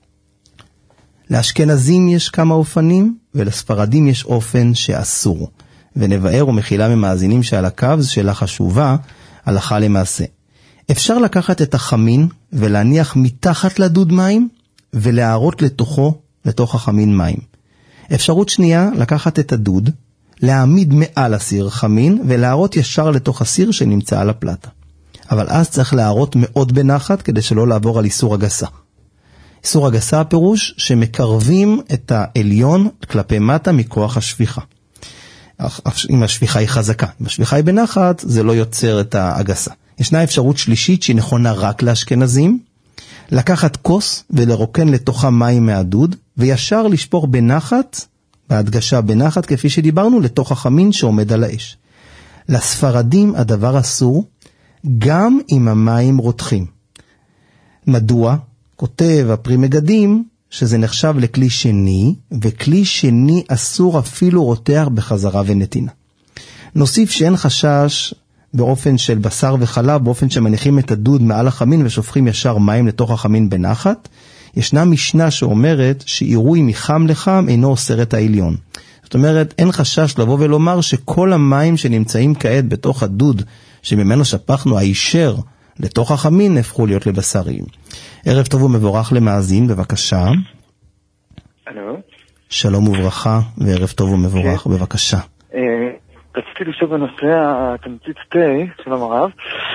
לאשכנזים יש כמה אופנים, ולספרדים יש אופן שאסור. ונבאר ומחילה ממאזינים שעל הקו, זו שאלה חשובה, הלכה למעשה. אפשר לקחת את החמין ולהניח מתחת לדוד מים, ולהערות לתוכו, לתוך החמין מים. אפשרות שנייה, לקחת את הדוד, להעמיד מעל הסיר חמין, ולהערות ישר לתוך הסיר שנמצא על הפלטה. אבל אז צריך להערות מאוד בנחת, כדי שלא לעבור על איסור הגסה. איסור הגסה הפירוש שמקרבים את העליון כלפי מטה מכוח השפיכה. אם השפיכה היא חזקה, אם השפיכה היא בנחת, זה לא יוצר את ההגסה. ישנה אפשרות שלישית שהיא נכונה רק לאשכנזים, לקחת כוס ולרוקן לתוכה מים מהדוד, וישר לשפוך בנחת, בהדגשה בנחת כפי שדיברנו, לתוך החמין שעומד על האש. לספרדים הדבר אסור, גם אם המים רותחים. מדוע? כותב הפרי מגדים, שזה נחשב לכלי שני, וכלי שני אסור אפילו רותח בחזרה ונתינה. נוסיף שאין חשש באופן של בשר וחלב, באופן שמניחים את הדוד מעל החמין ושופכים ישר מים לתוך החמין בנחת. ישנה משנה שאומרת שעירוי מחם לחם אינו אוסר את העליון. זאת אומרת, אין חשש לבוא ולומר שכל המים שנמצאים כעת בתוך הדוד, שממנו שפכנו הישר לתוך החמין, הפכו להיות לבשרים. ערב טוב ומבורך למאזין, בבקשה. הלו. שלום וברכה, וערב טוב ומבורך, בבקשה. רציתי לשאול בנושא התמצית תה, שלום הרב.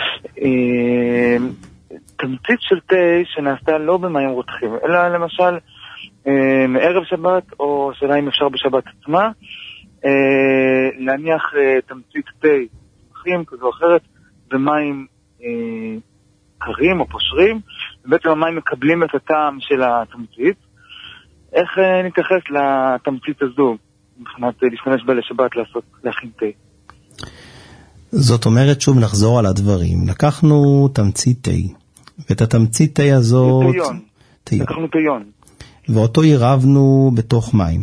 תמצית של תה שנעשתה לא במים רותחים, אלא למשל מערב שבת, או שאלה אם אפשר בשבת עצמה, להניח תמצית תה, צמחים כזו או אחרת, במים קרים או פושרים, ובעצם המים מקבלים את הטעם של התמצית. איך נתייחס לתמצית הזו, מבחינת להשתמש בה לשבת, לעשות, להכין תה? זאת אומרת, שוב נחזור על הדברים. לקחנו תמצית תה, ואת התמצית תה הזאת... טיון. לקחנו טיון. ואותו עירבנו בתוך מים.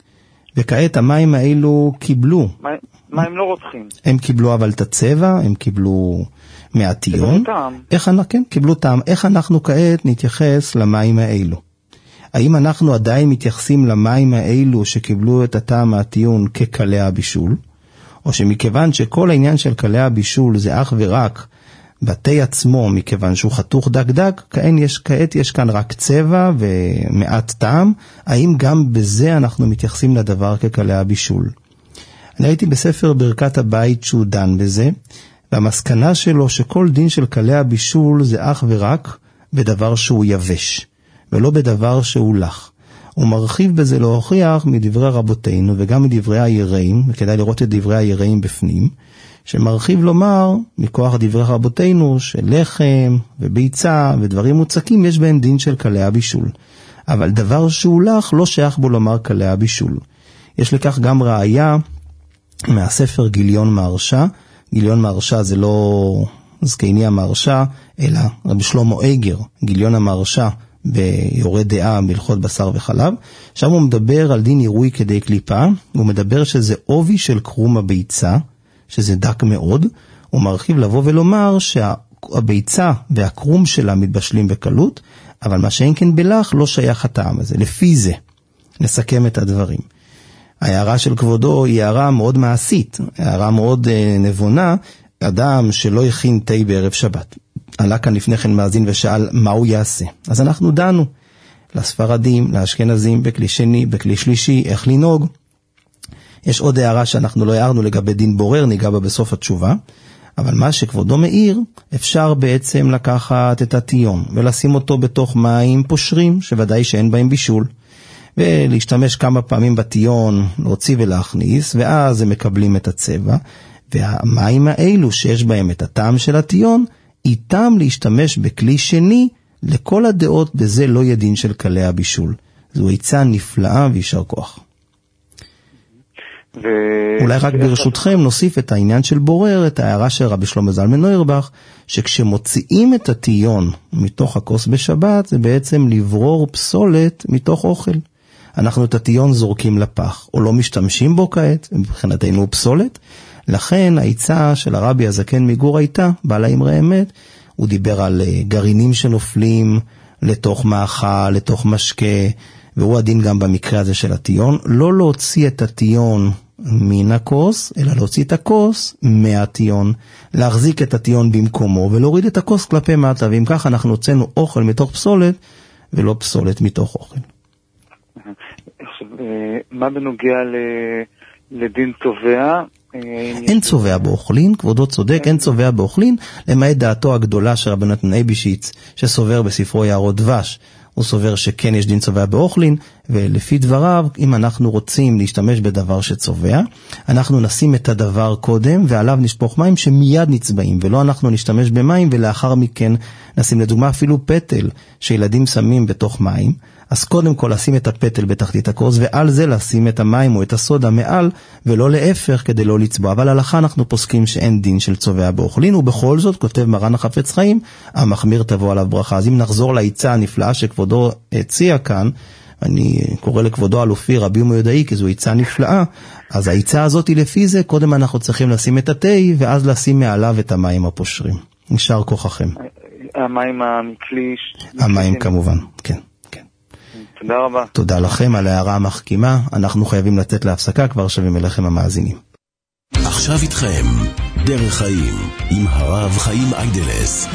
וכעת המים האלו קיבלו. מים, מים לא רותחים. הם קיבלו אבל את הצבע, הם קיבלו מהטיון. קיבלו טעם. איך, כן, קיבלו טעם. איך אנחנו כעת נתייחס למים האלו? האם אנחנו עדיין מתייחסים למים האלו שקיבלו את הטעם מהטיון כקלי הבישול? או שמכיוון שכל העניין של קלי הבישול זה אך ורק בתה עצמו, מכיוון שהוא חתוך דק דק, כעת יש, כעת יש כאן רק צבע ומעט טעם, האם גם בזה אנחנו מתייחסים לדבר כקלי הבישול? אני הייתי בספר ברכת הבית שהוא דן בזה, והמסקנה שלו שכל דין של קלי הבישול זה אך ורק בדבר שהוא יבש, ולא בדבר שהוא לח. הוא מרחיב בזה להוכיח מדברי רבותינו וגם מדברי היראים, וכדאי לראות את דברי היראים בפנים, שמרחיב לומר מכוח דברי רבותינו שלחם וביצה ודברים מוצקים יש בהם דין של קלי הבישול. אבל דבר שהוא לח לא שייך בו לומר קלי הבישול. יש לכך גם ראיה מהספר גיליון מהרש"א. גיליון מהרש"א זה לא זקני המהרש"א, אלא רבי שלמה איגר, גיליון המהרש"א ביורה דעה בהלכות בשר וחלב. שם הוא מדבר על דין עירוי כדי קליפה, הוא מדבר שזה עובי של קרום הביצה, שזה דק מאוד. הוא מרחיב לבוא ולומר שהביצה והקרום שלה מתבשלים בקלות, אבל מה שאין כן בלח לא שייך הטעם הזה. לפי זה נסכם את הדברים. ההערה של כבודו היא הערה מאוד מעשית, הערה מאוד uh, נבונה. אדם שלא הכין תה בערב שבת, עלה כאן לפני כן מאזין ושאל מה הוא יעשה. אז אנחנו דנו לספרדים, לאשכנזים, בכלי שני, בכלי שלישי, איך לנהוג. יש עוד הערה שאנחנו לא הערנו לגבי דין בורר, ניגע בה בסוף התשובה. אבל מה שכבודו מאיר, אפשר בעצם לקחת את הטיון ולשים אותו בתוך מים פושרים, שוודאי שאין בהם בישול, ולהשתמש כמה פעמים בטיון, להוציא ולהכניס, ואז הם מקבלים את הצבע. והמים האלו שיש בהם את הטעם של הטיון, איתם להשתמש בכלי שני, לכל הדעות בזה לא ידין של קלי הבישול. זו עצה נפלאה וישר כוח. ו... אולי רק ברשותכם נוסיף את העניין של בורר, את ההערה של רבי שלמה זלמן נוירבך, שכשמוציאים את הטיון מתוך הכוס בשבת, זה בעצם לברור פסולת מתוך אוכל. אנחנו את הטיון זורקים לפח, או לא משתמשים בו כעת, מבחינתנו הוא פסולת. לכן העצה של הרבי הזקן מגור הייתה, בעל האמרי אמת, הוא דיבר על גרעינים שנופלים לתוך מאכל, לתוך משקה, והוא הדין גם במקרה הזה של הטיון, לא להוציא את הטיון מן הכוס, אלא להוציא את הכוס מהטיון, להחזיק את הטיון במקומו, ולהוריד את הכוס כלפי מטה, ואם כך אנחנו הוצאנו אוכל מתוך פסולת, ולא פסולת מתוך אוכל. עכשיו, מה בנוגע לדין תובע? אין צובע באוכלין, כבודו צודק, אין צובע באוכלין, למעט דעתו הגדולה של רבי נתן אייבשיץ, שסובר בספרו יערות דבש, הוא סובר שכן יש דין צובע באוכלין, ולפי דבריו, אם אנחנו רוצים להשתמש בדבר שצובע, אנחנו נשים את הדבר קודם, ועליו נשפוך מים שמיד נצבעים, ולא אנחנו נשתמש במים, ולאחר מכן נשים לדוגמה אפילו פטל, שילדים שמים בתוך מים, אז קודם כל לשים את הפטל בתחתית הכוס, ועל זה לשים את המים או את הסודה מעל, ולא להפך כדי לא לצבוע. אבל הלכה אנחנו פוסקים שאין דין של צובע באוכלין, ובכל זאת כותב מרן החפץ חיים, המחמיר תבוא עליו ברכה. אז אם נחזור לעצה הנפלאה שכבודו הציע כאן, אני קורא לכבודו אלופי רבי יהודאי, כי זו עצה נפלאה, אז העצה הזאת היא לפי זה, קודם אנחנו צריכים לשים את התה, ואז לשים מעליו את המים הפושרים. נשאר כוחכם. המים המקליש. המים כמובן, כן. כן. תודה רבה. תודה לכם על ההערה המחכימה. אנחנו חייבים לצאת להפסקה, כבר שווים אליכם המאזינים. עכשיו איתכם, דרך חיים, עם הרב חיים איידלס.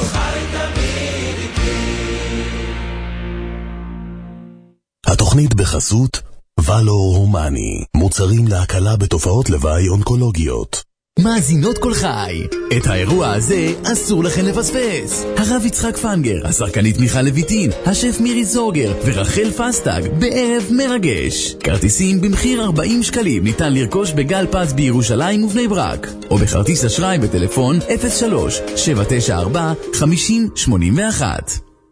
התוכנית בחסות ולור הומני, מוצרים להקלה בתופעות לוואי אונקולוגיות. מאזינות כל חי, את האירוע הזה אסור לכן לפספס. הרב יצחק פנגר, השחקנית מיכל לויטין, השף מירי זורגר ורחל פסטג בערב מרגש. כרטיסים במחיר ארבעים שקלים ניתן לרכוש בגל פז בירושלים ובני ברק, או בכרטיס אשראי בטלפון אפס שלוש שבע תשע ארבע חמש אפס שמונה אחת.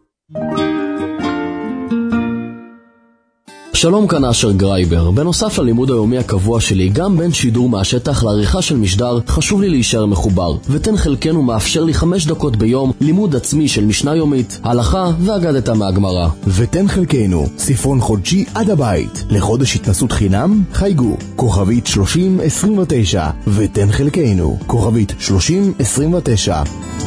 שלום, כאן אשר גרייבר. בנוסף ללימוד היומי הקבוע שלי, גם בין שידור מהשטח לעריכה של משדר, חשוב לי להישאר מחובר. ותן חלקנו מאפשר לי חמש דקות ביום לימוד עצמי של משנה יומית, הלכה ואגדתה מהגמרא. ותן חלקנו ספרון חודשי עד הבית. לחודש התנסות חינם, חייגו כוכבית שלושים עשרים ותשע. ותן חלקנו כוכבית שלושים עשרים ותשע.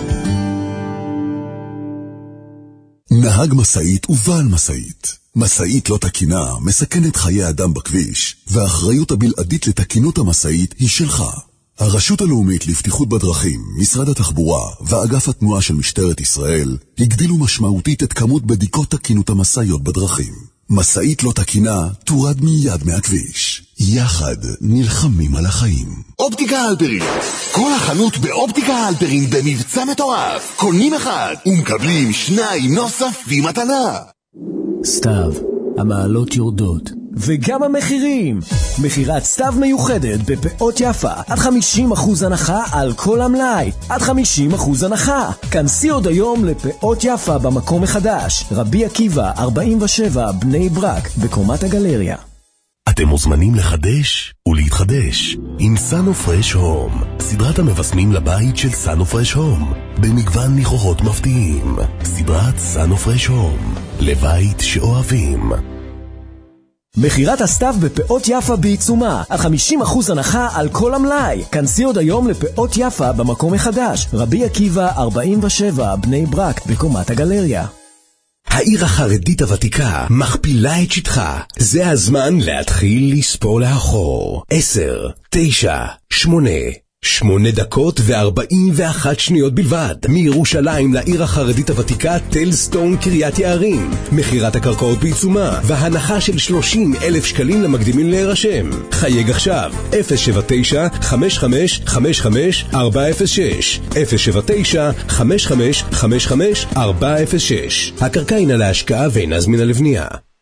נהג מסעית ובעל מסעית. מסעית לא תקינה מסכנת חיי אדם בכביש, והאחריות הבלעדית לתקינות המסעית היא שלך. הרשות הלאומית לבטיחות בדרכים, משרד התחבורה ואגף התנועה של משטרת ישראל הגדילו משמעותית את כמות בדיקות תקינות המסעיות בדרכים. מסעית לא תקינה תורד מיד מהכביש. יחד נלחמים על החיים. אופטיקה הלפרין, כל החנות באופטיקה הלפרין במבצע מטורף. קונים אחד ומקבלים שניים נוספים מתנה. סתיו, המעלות יורדות וגם המחירים. מחירת סתיו מיוחדת בפאות יפה, עד חמישים אחוז הנחה על כל המלאי, עד חמישים אחוז הנחה. כנסי עוד היום לפאות יפה במקום החדש, רבי עקיבא ארבעים ושבע בני ברק, בקומת הגלריה. אתם מוזמנים לחדש ולהתחדש עם סנו פרש הום, סדרת המבשמים לבית של סנו פרש הום, במגוון ניחוחות מפתיעים. סדרת סנו פרש הום, לבית שאוהבים. מחירת הסתיו בפאות יפה בעיצומה, עד חמישים אחוז הנחה על כל המלאי. כנסי עוד היום לפאות יפה במקום החדש, רבי עקיבא ארבעים ושבע בני ברק, בקומת הגלריה. העיר החרדית הוותיקה מכפילה את שטחה. זה הזמן להתחיל לספור לאחור. עשר, תשע, שמונה, שמונה דקות וארבעים ואחת שניות בלבד. מירושלים לעיר החרדית הוותיקה טלסטון קריית יערים. מחירת הקרקעות בעיצומה, והנחה של שלושים אלף שקלים למקדימים להירשם. חייג עכשיו, אפס שבע תשע חמש חמש חמש חמש ארבע אפס שש, אפס שבע תשע חמש חמש חמש חמש ארבע אפס שש. הקרקע אינה להשקעה ואינה זמינה לבנייה.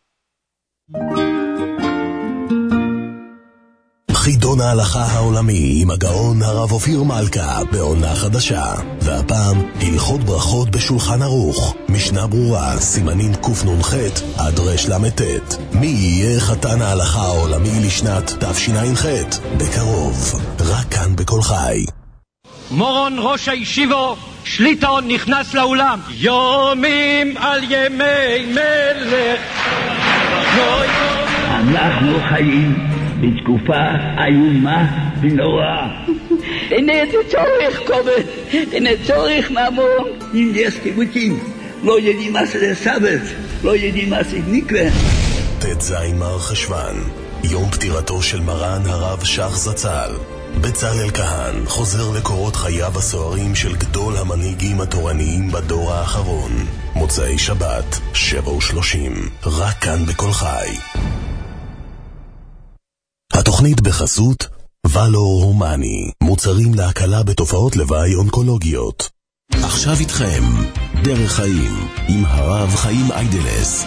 חידון ההלכה העולמי עם הגאון הרב אופיר מלכה בעונה חדשה, והפעם הלכות ברכות בשולחן ערוך, משנה ברורה, סימנין קנ"ח עד רש למ"ט. מי יהיה חתן ההלכה העולמי לשנת תשע"ח? בקרוב, רק כאן בכל חי. מורון ראש הישיבו שליטון נכנס לאולם. יומים על ימי מלך. אנחנו חיים בתקופה איומה ונוראה. הנה זה צורך כובד, הנה צורך ממון. אם יש קיבוצים, לא יודעים מה זה סבת, לא יודעים מה זה מקווה. ת' מר חשוון, יום פטירתו של מרן הרב שך זצ"ל. בצלאל כהן חוזר לקורות חייו הסוערים של גדול המנהיגים התורניים בדור האחרון. מוצאי שבת, שבע ושלושים, רק כאן בכל חי. התוכנית בחסות ולור הומני, מוצרים להקלה בתופעות לוואי אונקולוגיות. עכשיו איתכם, דרך חיים, עם הרב חיים איידלס.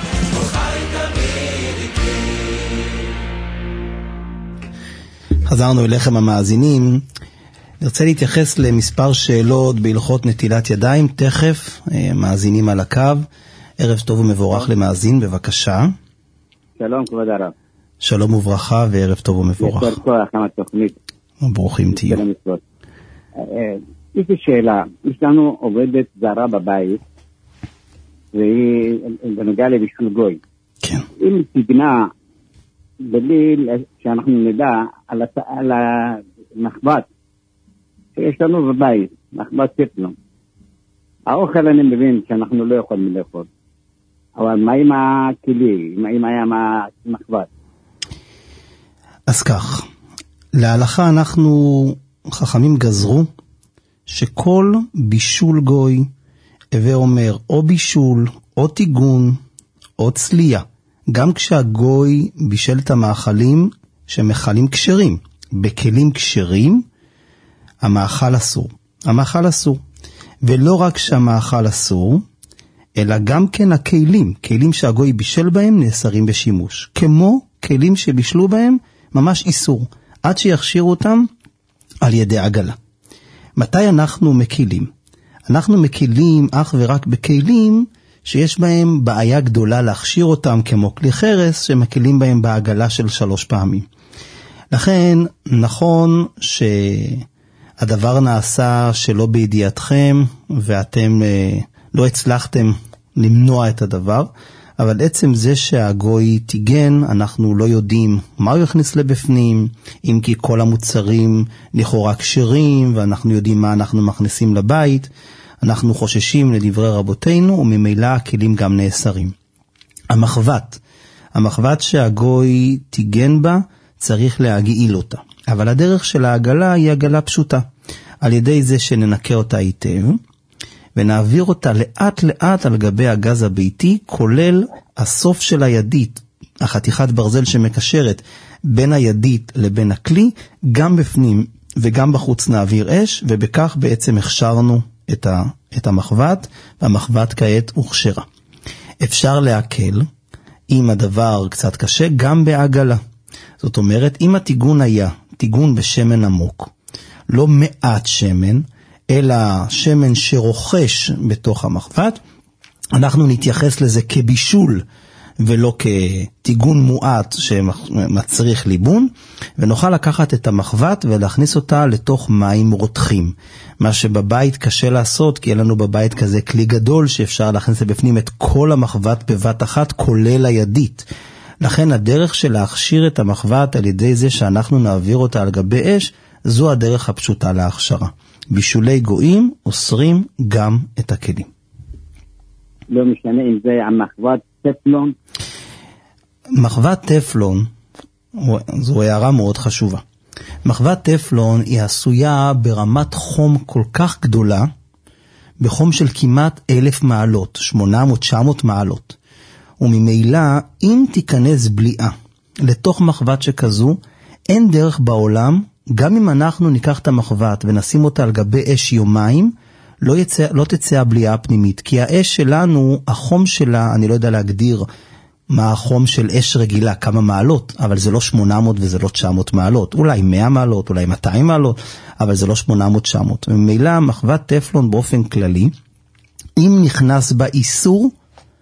חזרנו אליכם המאזינים. נרצה להתייחס למספר שאלות בהלכות נטילת ידיים. תכף, מאזינים על הקו. ערב טוב ומבורך למאזין, בבקשה. שלום כבוד הרב. שלום וברכה וערב טוב ומבורך. יש כוח כמה תוכנית. ברוכים תהיו. יש לי שאלה, יש לנו עובדת זרה בבית, והיא בנוגע לבישול גוי. כן. אם תגנה, בלי שאנחנו נדע על, על המחבת שיש לנו בבית, מחבת ספנו. האוכל אני מבין שאנחנו לא יכולים לאכול. אבל מה עם הכלי? מה עם המחבת? אז כך, להלכה אנחנו, חכמים גזרו, שכל בישול גוי, הווה אומר, או בישול, או תיגון, או צלייה, גם כשהגוי בישל את המאכלים שמאכלים כשרים, בכלים כשרים, המאכל אסור. המאכל אסור. ולא רק שהמאכל אסור, אלא גם כן הכלים, כלים שהגוי בישל בהם נאסרים בשימוש. כמו כלים שבישלו בהם, ממש איסור, עד שיכשירו אותם על ידי עגלה. מתי אנחנו מקילים? אנחנו מקילים אך ורק בכלים שיש בהם בעיה גדולה להכשיר אותם, כמו כלי חרס שמקילים בהם בעגלה של שלוש פעמים. לכן נכון שהדבר נעשה שלא בידיעתכם, ואתם אה, לא הצלחתם למנוע את הדבר, אבל עצם זה שהגוי תיגן, אנחנו לא יודעים מה הוא יכניס לבפנים, אם כי כל המוצרים לכאורה כשרים, ואנחנו יודעים מה אנחנו מכניסים לבית, אנחנו חוששים לדברי רבותינו, וממילא הכלים גם נאסרים. המחבת, המחבת שהגוי תיגן בה, צריך להגעיל אותה. אבל הדרך של העגלה היא עגלה פשוטה. על ידי זה שננקה אותה היטב, ונעביר אותה לאט לאט על גבי הגז הביתי, כולל הסוף של הידית, החתיכת ברזל שמקשרת בין הידית לבין הכלי, גם בפנים וגם בחוץ נעביר אש, ובכך בעצם הכשרנו את, ה, את המחבת, והמחבת כעת הוכשרה. אפשר להקל, אם הדבר קצת קשה, גם בעגלה. זאת אומרת, אם התיגון היה תיגון בשמן עמוק, לא מעט שמן, אלא שמן שרוכש בתוך המחבת, אנחנו נתייחס לזה כבישול ולא כתיגון מועט שמצריך ליבון, ונוכל לקחת את המחבת ולהכניס אותה לתוך מים רותחים. מה שבבית קשה לעשות, כי אין לנו בבית כזה כלי גדול שאפשר להכניס בפנים את כל המחבת בבת אחת, כולל הידית. לכן הדרך של להכשיר את המחבת על ידי זה שאנחנו נעביר אותה על גבי אש, זו הדרך הפשוטה להכשרה. בישולי גויים אוסרים גם את הכלים. לא משנה אם זה המחבת טפלון? מחבת טפלון, זו הערה מאוד חשובה. מחבת טפלון היא עשויה ברמת חום כל כך גדולה, בחום של כמעט אלף מעלות, שמונה מאות תשע מאות מעלות. וממילא, אם תיכנס בליעה לתוך מחבת שכזו, אין דרך בעולם, גם אם אנחנו ניקח את המחבת ונשים אותה על גבי אש יומיים, לא, יצא, לא תצא הבליעה הפנימית. כי האש שלנו, החום שלה, אני לא יודע להגדיר מה החום של אש רגילה, כמה מעלות, אבל זה לא שמונה מאות וזה לא תשע מאות מעלות. אולי מאה מעלות, אולי מאתיים מעלות, אבל זה לא שמונה מאות תשע מאות. וממילא, מחבת טפלון באופן כללי, אם נכנס בה איסור,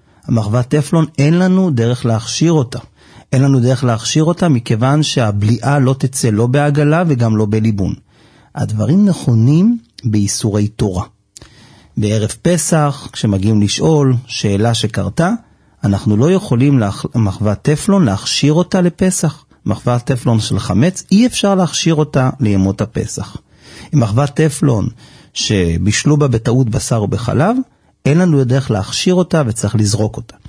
המחבת טפלון אין לנו דרך להכשיר אותה. אין לנו דרך להכשיר אותה מכיוון שהבליעה לא תצא לא בעגלה וגם לא בליבון. הדברים נכונים באיסורי תורה. בערב פסח, כשמגיעים לשאול שאלה שקרתה, אנחנו לא יכולים מחבת טפלון להכשיר אותה לפסח. מחבת טפלון של חמץ, אי אפשר להכשיר אותה לימות הפסח. עם מחבת טפלון שבישלו בה בטעות בשר או בחלב, אין לנו דרך להכשיר אותה וצריך לזרוק אותה.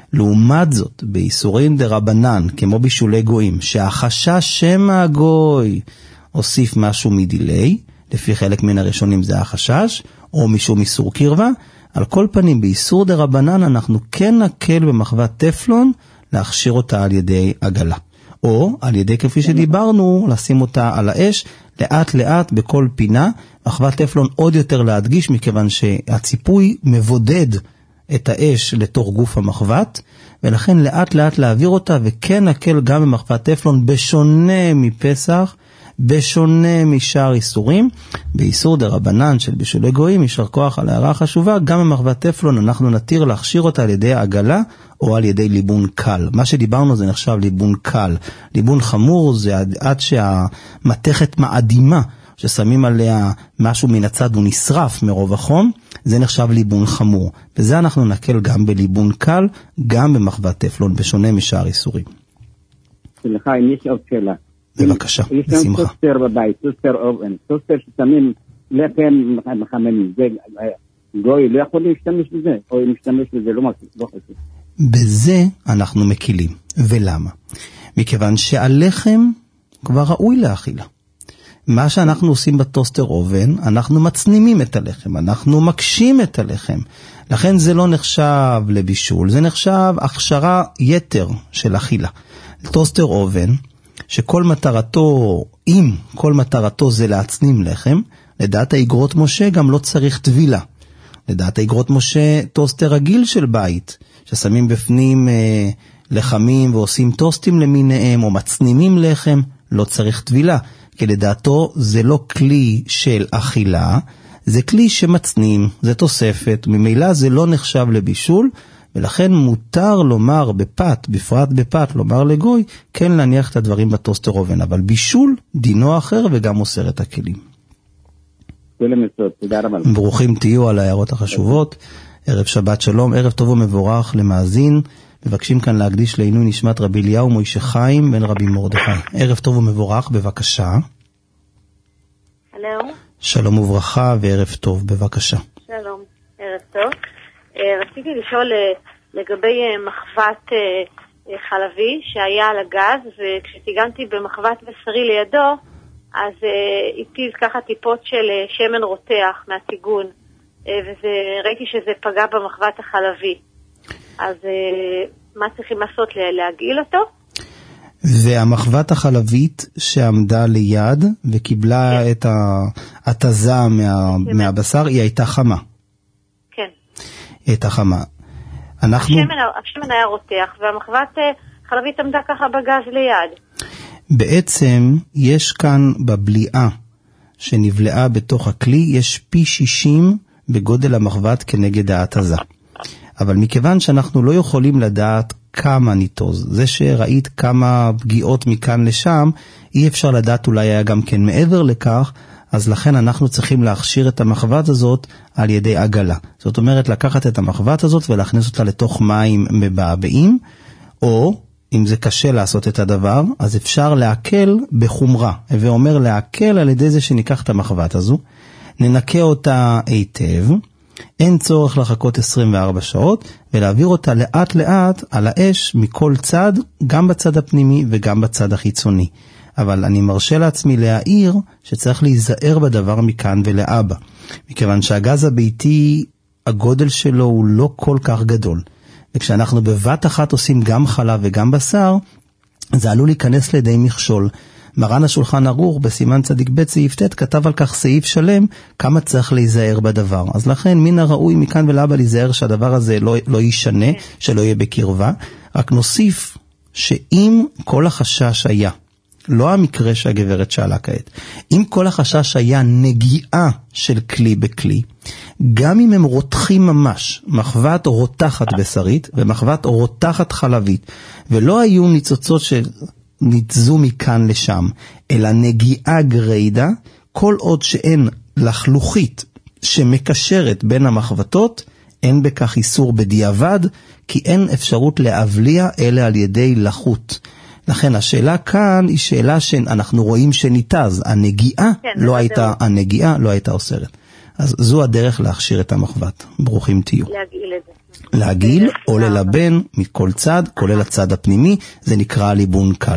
לעומת זאת, באיסורים דרבנן, כמו בישולי גויים, שהחשש שמא הגוי הוסיף משהו מדילי, לפי חלק מן הראשונים זה החשש, או משום איסור קרבה, על כל פנים, באיסור דרבנן אנחנו כן נקל במחבת טפלון להכשיר אותה על ידי עגלה. או על ידי, כפי שדיברנו, לשים אותה על האש, לאט לאט בכל פינה, מחבת טפלון עוד יותר להדגיש, מכיוון שהציפוי מבודד את האש לתוך גוף המחבת, ולכן לאט לאט להעביר אותה, וכן נקל גם במחבת טפלון, בשונה מפסח, בשונה משאר איסורים, באיסור דרבנן של בישולי גויים, יישר כוח על הערה חשובה, גם במחבת טפלון אנחנו נתיר להכשיר אותה על ידי עגלה, או על ידי ליבון קל. מה שדיברנו זה נחשב ליבון קל. ליבון חמור זה עד שהמתכת מאדימה, ששמים עליה משהו מן הצד הוא נשרף מרוב החום, זה נחשב ליבון חמור. וזה אנחנו נקל גם בליבון קל, גם במחבת טפלון, בשונה משאר איסורים. סליחה, אם יש עוד שאלה. בבקשה, בשמחה. יש לנו טוסטר בבית, טוסטר אובן, טוסטר ששמים לחם מחממים, זה גוי לא יכול להשתמש בזה, או להשתמש בזה, לא חשוב. בזה אנחנו מקילים. ולמה? מכיוון שהלחם כבר ראוי לאכילה. מה שאנחנו עושים בטוסטר אובן, אנחנו מצנימים את הלחם, אנחנו מקשים את הלחם. לכן זה לא נחשב לבישול, זה נחשב הכשרה יתר של אכילה. טוסטר אובן, שכל מטרתו, אם כל מטרתו זה להצנים לחם, לדעת האגרות משה גם לא צריך טבילה. לדעת האגרות משה, טוסטר רגיל של בית, ששמים בפנים אה, לחמים ועושים טוסטים למיניהם, או מצנימים לחם, לא צריך טבילה. כי לדעתו זה לא כלי של אכילה, זה כלי שמצנים, זה תוספת, ממילא זה לא נחשב לבישול, ולכן מותר לומר בפת, בפרט בפת, לומר לגוי, כן להניח את הדברים בטוסטר אובן, אבל בישול דינו אחר וגם מוסר את הכלים. תודה רבה. ברוכים תהיו על ההערות החשובות, ערב שבת שלום, ערב טוב ומבורך למאזין, מבקשים כאן להקדיש לעינוי נשמת רבי אליהו מוישה חיים בן רבי מרדכי. ערב טוב ומבורך, בבקשה. הלו. שלום וברכה וערב טוב, בבקשה. שלום, ערב טוב. רציתי לשאול לגבי מחבת חלבי שהיה על הגז, וכשתיגנתי במחבת בשרי לידו, אז התיז ככה טיפות של שמן רותח מהטיגון, וראיתי שזה פגע במחבת החלבי. אז מה צריכים לעשות? להגעיל אותו? והמחבת החלבית שעמדה ליד וקיבלה כן. את ההתזה מה, מהבשר, היא הייתה חמה. כן. היא הייתה חמה. אנחנו... השמן, השמן היה רותח, והמחבת חלבית עמדה ככה בגז ליד. בעצם יש כאן בבליעה שנבלעה בתוך הכלי, יש פי שישים בגודל המחבת כנגד ההתזה. אבל מכיוון שאנחנו לא יכולים לדעת כמה ניתוז, זה שראית כמה פגיעות מכאן לשם, אי אפשר לדעת, אולי היה גם כן מעבר לכך, אז לכן אנחנו צריכים להכשיר את המחבת הזאת על ידי עגלה. זאת אומרת, לקחת את המחבת הזאת ולהכניס אותה לתוך מים מבעבעים, או אם זה קשה לעשות את הדבר, אז אפשר להקל בחומרה. ואומר להקל על ידי זה שניקח את המחבת הזו, ננקה אותה היטב, אין צורך לחכות עשרים וארבע שעות, ולהעביר אותה לאט לאט על האש מכל צד, גם בצד הפנימי וגם בצד החיצוני. אבל אני מרשה לעצמי להעיר שצריך להיזהר בדבר מכאן ולאבא. מכיוון שהגז הביתי, הגודל שלו הוא לא כל כך גדול. וכשאנחנו בבת אחת עושים גם חלב וגם בשר, זה עלול להיכנס לידי מכשול. מרן השולחן ערוך בסימן צדיק ב' סעיף ת' כתב על כך סעיף שלם כמה צריך להיזהר בדבר. אז לכן מן הראוי מכאן ולאבא להיזהר שהדבר הזה לא, לא יישנה, שלא יהיה בקרבה. רק נוסיף שאם כל החשש היה, לא המקרה שהגברת שאלה כעת, אם כל החשש היה נגיעה של כלי בכלי, גם אם הם רותחים ממש, מחבת רותחת בשרית ומחבת רותחת חלבית, ולא היו ניצוצות של... ניתזו מכאן לשם, אלא נגיעה גרידה, כל עוד שאין לחלוכית שמקשרת בין המחבטות, אין בכך איסור בדיעבד, כי אין אפשרות להבליע אלא על ידי לחות. לכן השאלה כאן היא שאלה שאנחנו רואים שניתז, הנגיעה, כן, לא הייתה, הנגיעה לא הייתה אוסרת. אז זו הדרך להכשיר את המחבת. ברוכים תהיו. להגעיל את זה. להגיל או ללבן מכל צד, כולל הצד הפנימי, זה נקרא ליבון קל.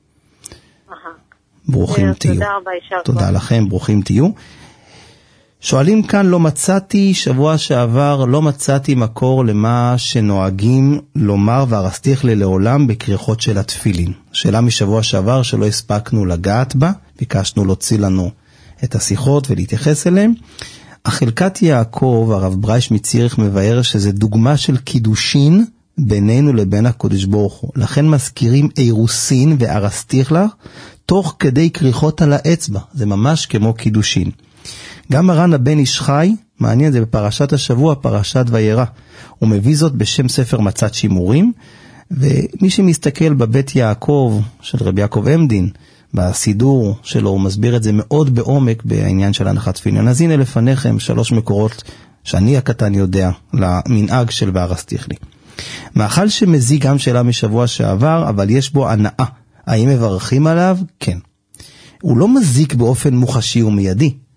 ברוכים תהיו. תודה לכם, ברוכים תהיו. שואלים כאן, לא מצאתי שבוע שעבר, לא מצאתי מקור למה שנוהגים לומר והרסתיך לי לעולם בקריחות של התפילין. שאלה משבוע שעבר שלא הספקנו לגעת בה, ביקשנו להוציא לנו את השיחות ולהתייחס אליהם. החלקת יעקב, הרב ברייש מציריך מבאר שזה דוגמה של קידושין בינינו לבין הקודש ברוך הוא. לכן מזכירים אירוסין וארסתיך לך, תוך כדי קריחות על האצבע. זה ממש כמו קידושין. גם מרן הבן איש חי, מעניין זה בפרשת השבוע, פרשת וירא. הוא מביא זאת בשם ספר מצת שימורים, ומי שמסתכל בבית יעקב של רבי יעקב עמדין, בסידור שלו הוא מסביר את זה מאוד בעומק בעניין של הנחת תפילין. אז הנה לפניכם שלוש מקורות שאני הקטן יודע למנהג של והרסתיך לי. מאכל שמזיק גם שאלה משבוע שעבר, אבל יש בו הנאה. האם מברכים עליו? כן. הוא לא מזיק באופן מוחשי ומיידי.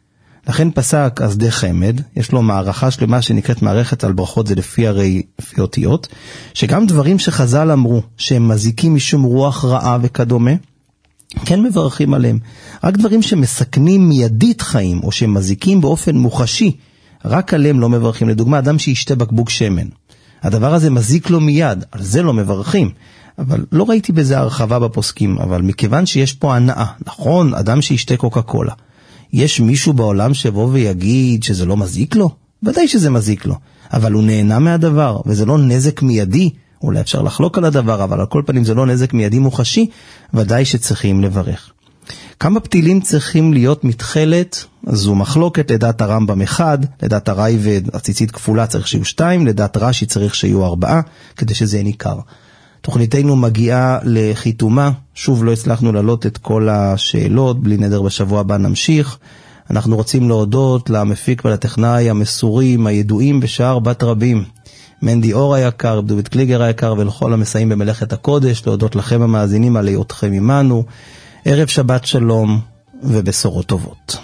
לכן פסק השדה חמד, יש לו מערכה שלמה שנקראת מערכת על ברכות, זה לפי הרי לפי אותיות, שגם דברים שחז"ל אמרו שהם מזיקים משום רוח רעה וכדומה, כן מברכים עליהם. רק דברים שמסכנים מיידית חיים, או שמזיקים באופן מוחשי, רק עליהם לא מברכים. לדוגמה, אדם שישתה בקבוק שמן. הדבר הזה מזיק לו מיד, על זה לא מברכים. אבל לא ראיתי בזה הרחבה בפוסקים, אבל מכיוון שיש פה הנאה, נכון, אדם שישתה קוקה קולה. יש מישהו בעולם שבוא ויגיד שזה לא מזיק לו? ודאי שזה מזיק לו. אבל הוא נהנה מהדבר, וזה לא נזק מיידי. אולי אפשר לחלוק על הדבר, אבל על כל פנים זה לא נזק מיידי מוחשי, ודאי שצריכים לברך. כמה פתילים צריכים להיות מתחלת? זו מחלוקת. לדעת הרמב"ם אחד, לדעת הרייבד הציצית כפולה צריך שיהיו שתיים, לדעת רש"י צריך שיהיו ארבעה, כדי שזה ניכר. תוכניתנו מגיעה לחיתומה, שוב לא הצלחנו להעלות את כל השאלות, בלי נדר בשבוע הבא נמשיך. אנחנו רוצים להודות למפיק ולטכנאי המסורים, הידועים בשער בת רבים, מנדי אור היקר, דוד קליגר היקר, ולכל המסייעים במלאכת הקודש, להודות לכם המאזינים על היותכם עמנו. ערב שבת שלום ובשורות טובות.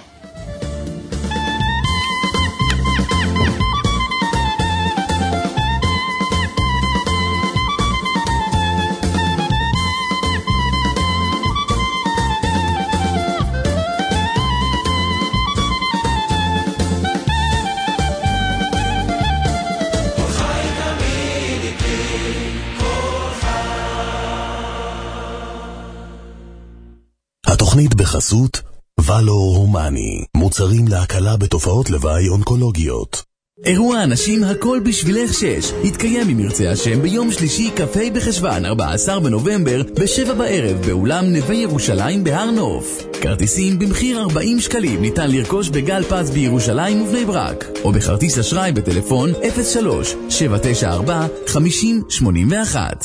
תוכנית בחסות ולור הומני, מוצרים להקלה בתופעות לוואי אונקולוגיות. אירוע האנשים הכל בשבילך שש יתקיים אם ירצה השם ביום שלישי כ"ה בחשוון ארבעה עשר בנובמבר בשבע בערב באולם נווה ירושלים בהר נוף. כרטיסים במחיר ארבעים שקלים ניתן לרכוש בגל פז בירושלים ובני ברק, או בכרטיס אשראי בטלפון אפס שלוש שבע תשע ארבע חמש אפס שמונה אחת.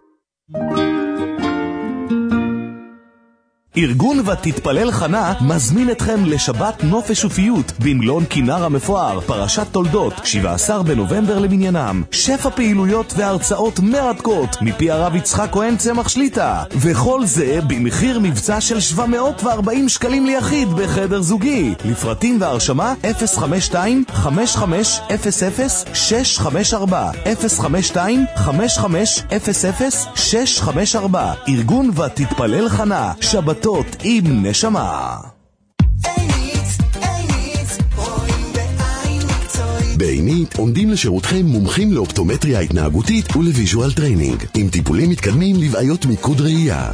ארגון ותתפלל חנה מזמין אתכם לשבת נופש ופיות במלון כינר המפואר, פרשת תולדות, שבעה עשר בנובמבר למניינם. שפע פעילויות והרצאות מרתקות מפי הרב יצחק כהן צמח שליטה, וכל זה במחיר מבצע של שבע מאות וארבעים שקלים ליחיד בחדר זוגי. לפרטים והרשמה אפס חמש שתיים חמש חמש אפס אפס שש חמש ארבע אפס חמש שתיים חמש חמש אפס אפס שש חמש ארבע. ארגון ותתפלל חנה, שבת עם נשמה. בעינית עומדים לשירותכם מומחים לאופטומטריה התנהגותית ולוויז'ואל טריינינג, עם טיפולים מתקדמים לבעיות מיקוד ראייה.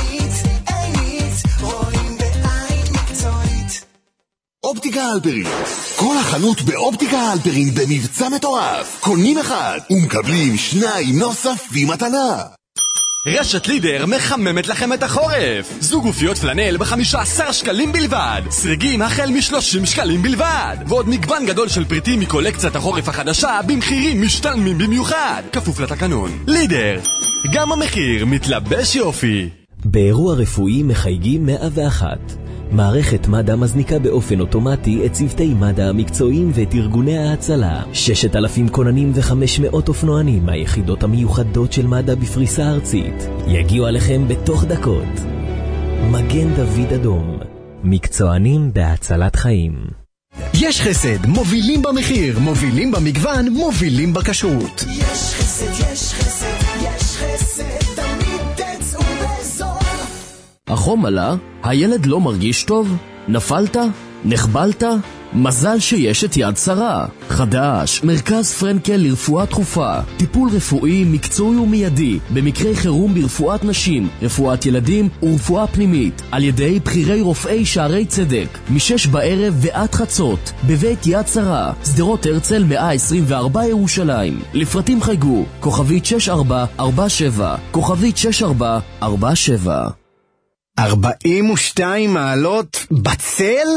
אופטיקה הלפרין, כל החנות באופטיקה הלפרין במבצע מטורף, קונים אחד ומקבלים שניים נוספים מתנה. רשת לידר מחממת לכם את החורף. זוג גופיות פלנל ב-חמישה עשר שקלים בלבד. סרגים החל מ-שלושים שקלים בלבד. ועוד מגוון גדול של פריטים מקולקציית החורף החדשה במחירים משתלמים במיוחד. כפוף לתקנון. לידר, גם המחיר מתלבש יופי. באירוע רפואי מחייגים מאה ואחת. מערכת מד"א מזניקה באופן אוטומטי את צוותי מד"א המקצועיים ואת ארגוני ההצלה. ששת אלפים כוננים וחמש מאות אופנוענים מהיחידות המיוחדות של מד"א בפריסה ארצית יגיעו עליכם בתוך דקות. מגן דוד אדום, מקצוענים בהצלת חיים. יש חסד, מובילים במחיר, מובילים במגוון, מובילים בכשרות. יש חסד, יש חסד, יש חסד, תמיד תצאו בזול. החום עלה? הילד לא מרגיש טוב? נפלת? נחבלת? מזל שיש את יד שרה. חדש, מרכז פרנקל לרפואה דחופה. טיפול רפואי מקצועי ומיידי במקרי חירום ברפואת נשים, רפואת ילדים ורפואה פנימית, על ידי בחירי רופאי שערי צדק, משש בערב ועד חצות, בבית יד שרה, שדרות הרצל מאה עשרים וארבע ירושלים. לפרטים חייגו, כוכבית שש ארבע ארבע שבע, כוכבית שש ארבע ארבע שבע. ארבעים ושתיים מעלות בצל?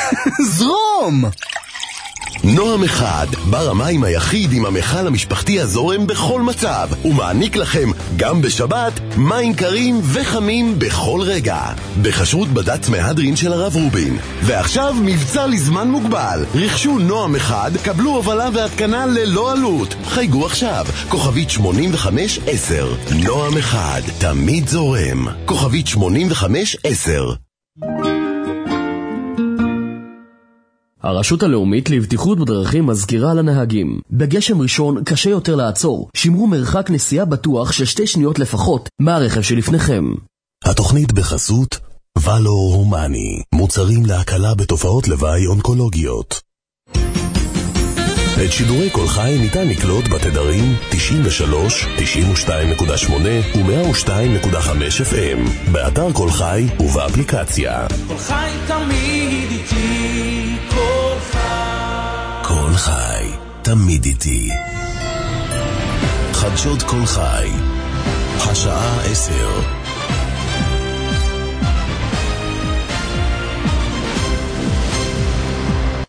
זרום! נועם אחד, בר המים היחיד עם המכל המשפחתי הזורם בכל מצב, ומעניק לכם גם בשבת מים קרים וחמים בכל רגע. בחשרות בד"ץ מהדרין של הרב רובין. ועכשיו מבצע לזמן מוגבל. רכשו נועם אחד, קבלו הובלה והתקנה ללא עלות. חייגו עכשיו, כוכבית שמונים וחמש עשר. נועם אחד, תמיד זורם. כוכבית שמונים וחמש עשר. הרשות הלאומית לבטיחות בדרכים מזכירה לנהגים. בגשם ראשון קשה יותר לעצור. שמרו מרחק נסיעה בטוח של שתי שניות לפחות מהרכב שלפניכם. התוכנית בחסות ולור הומני, מוצרים להקלה בתופעות לוואי אונקולוגיות. את שידורי כל חי ניתן לקלוט בתדרים תשעים ושלוש, תשעים ושתיים נקודה שמונה ו-מאה ושתיים נקודה חמש אף אם, באתר כל חי ובאפליקציה. כל חי תמיד איתי, כל חי. כל חי תמיד איתי. חדשות כל חי, השעה עשר.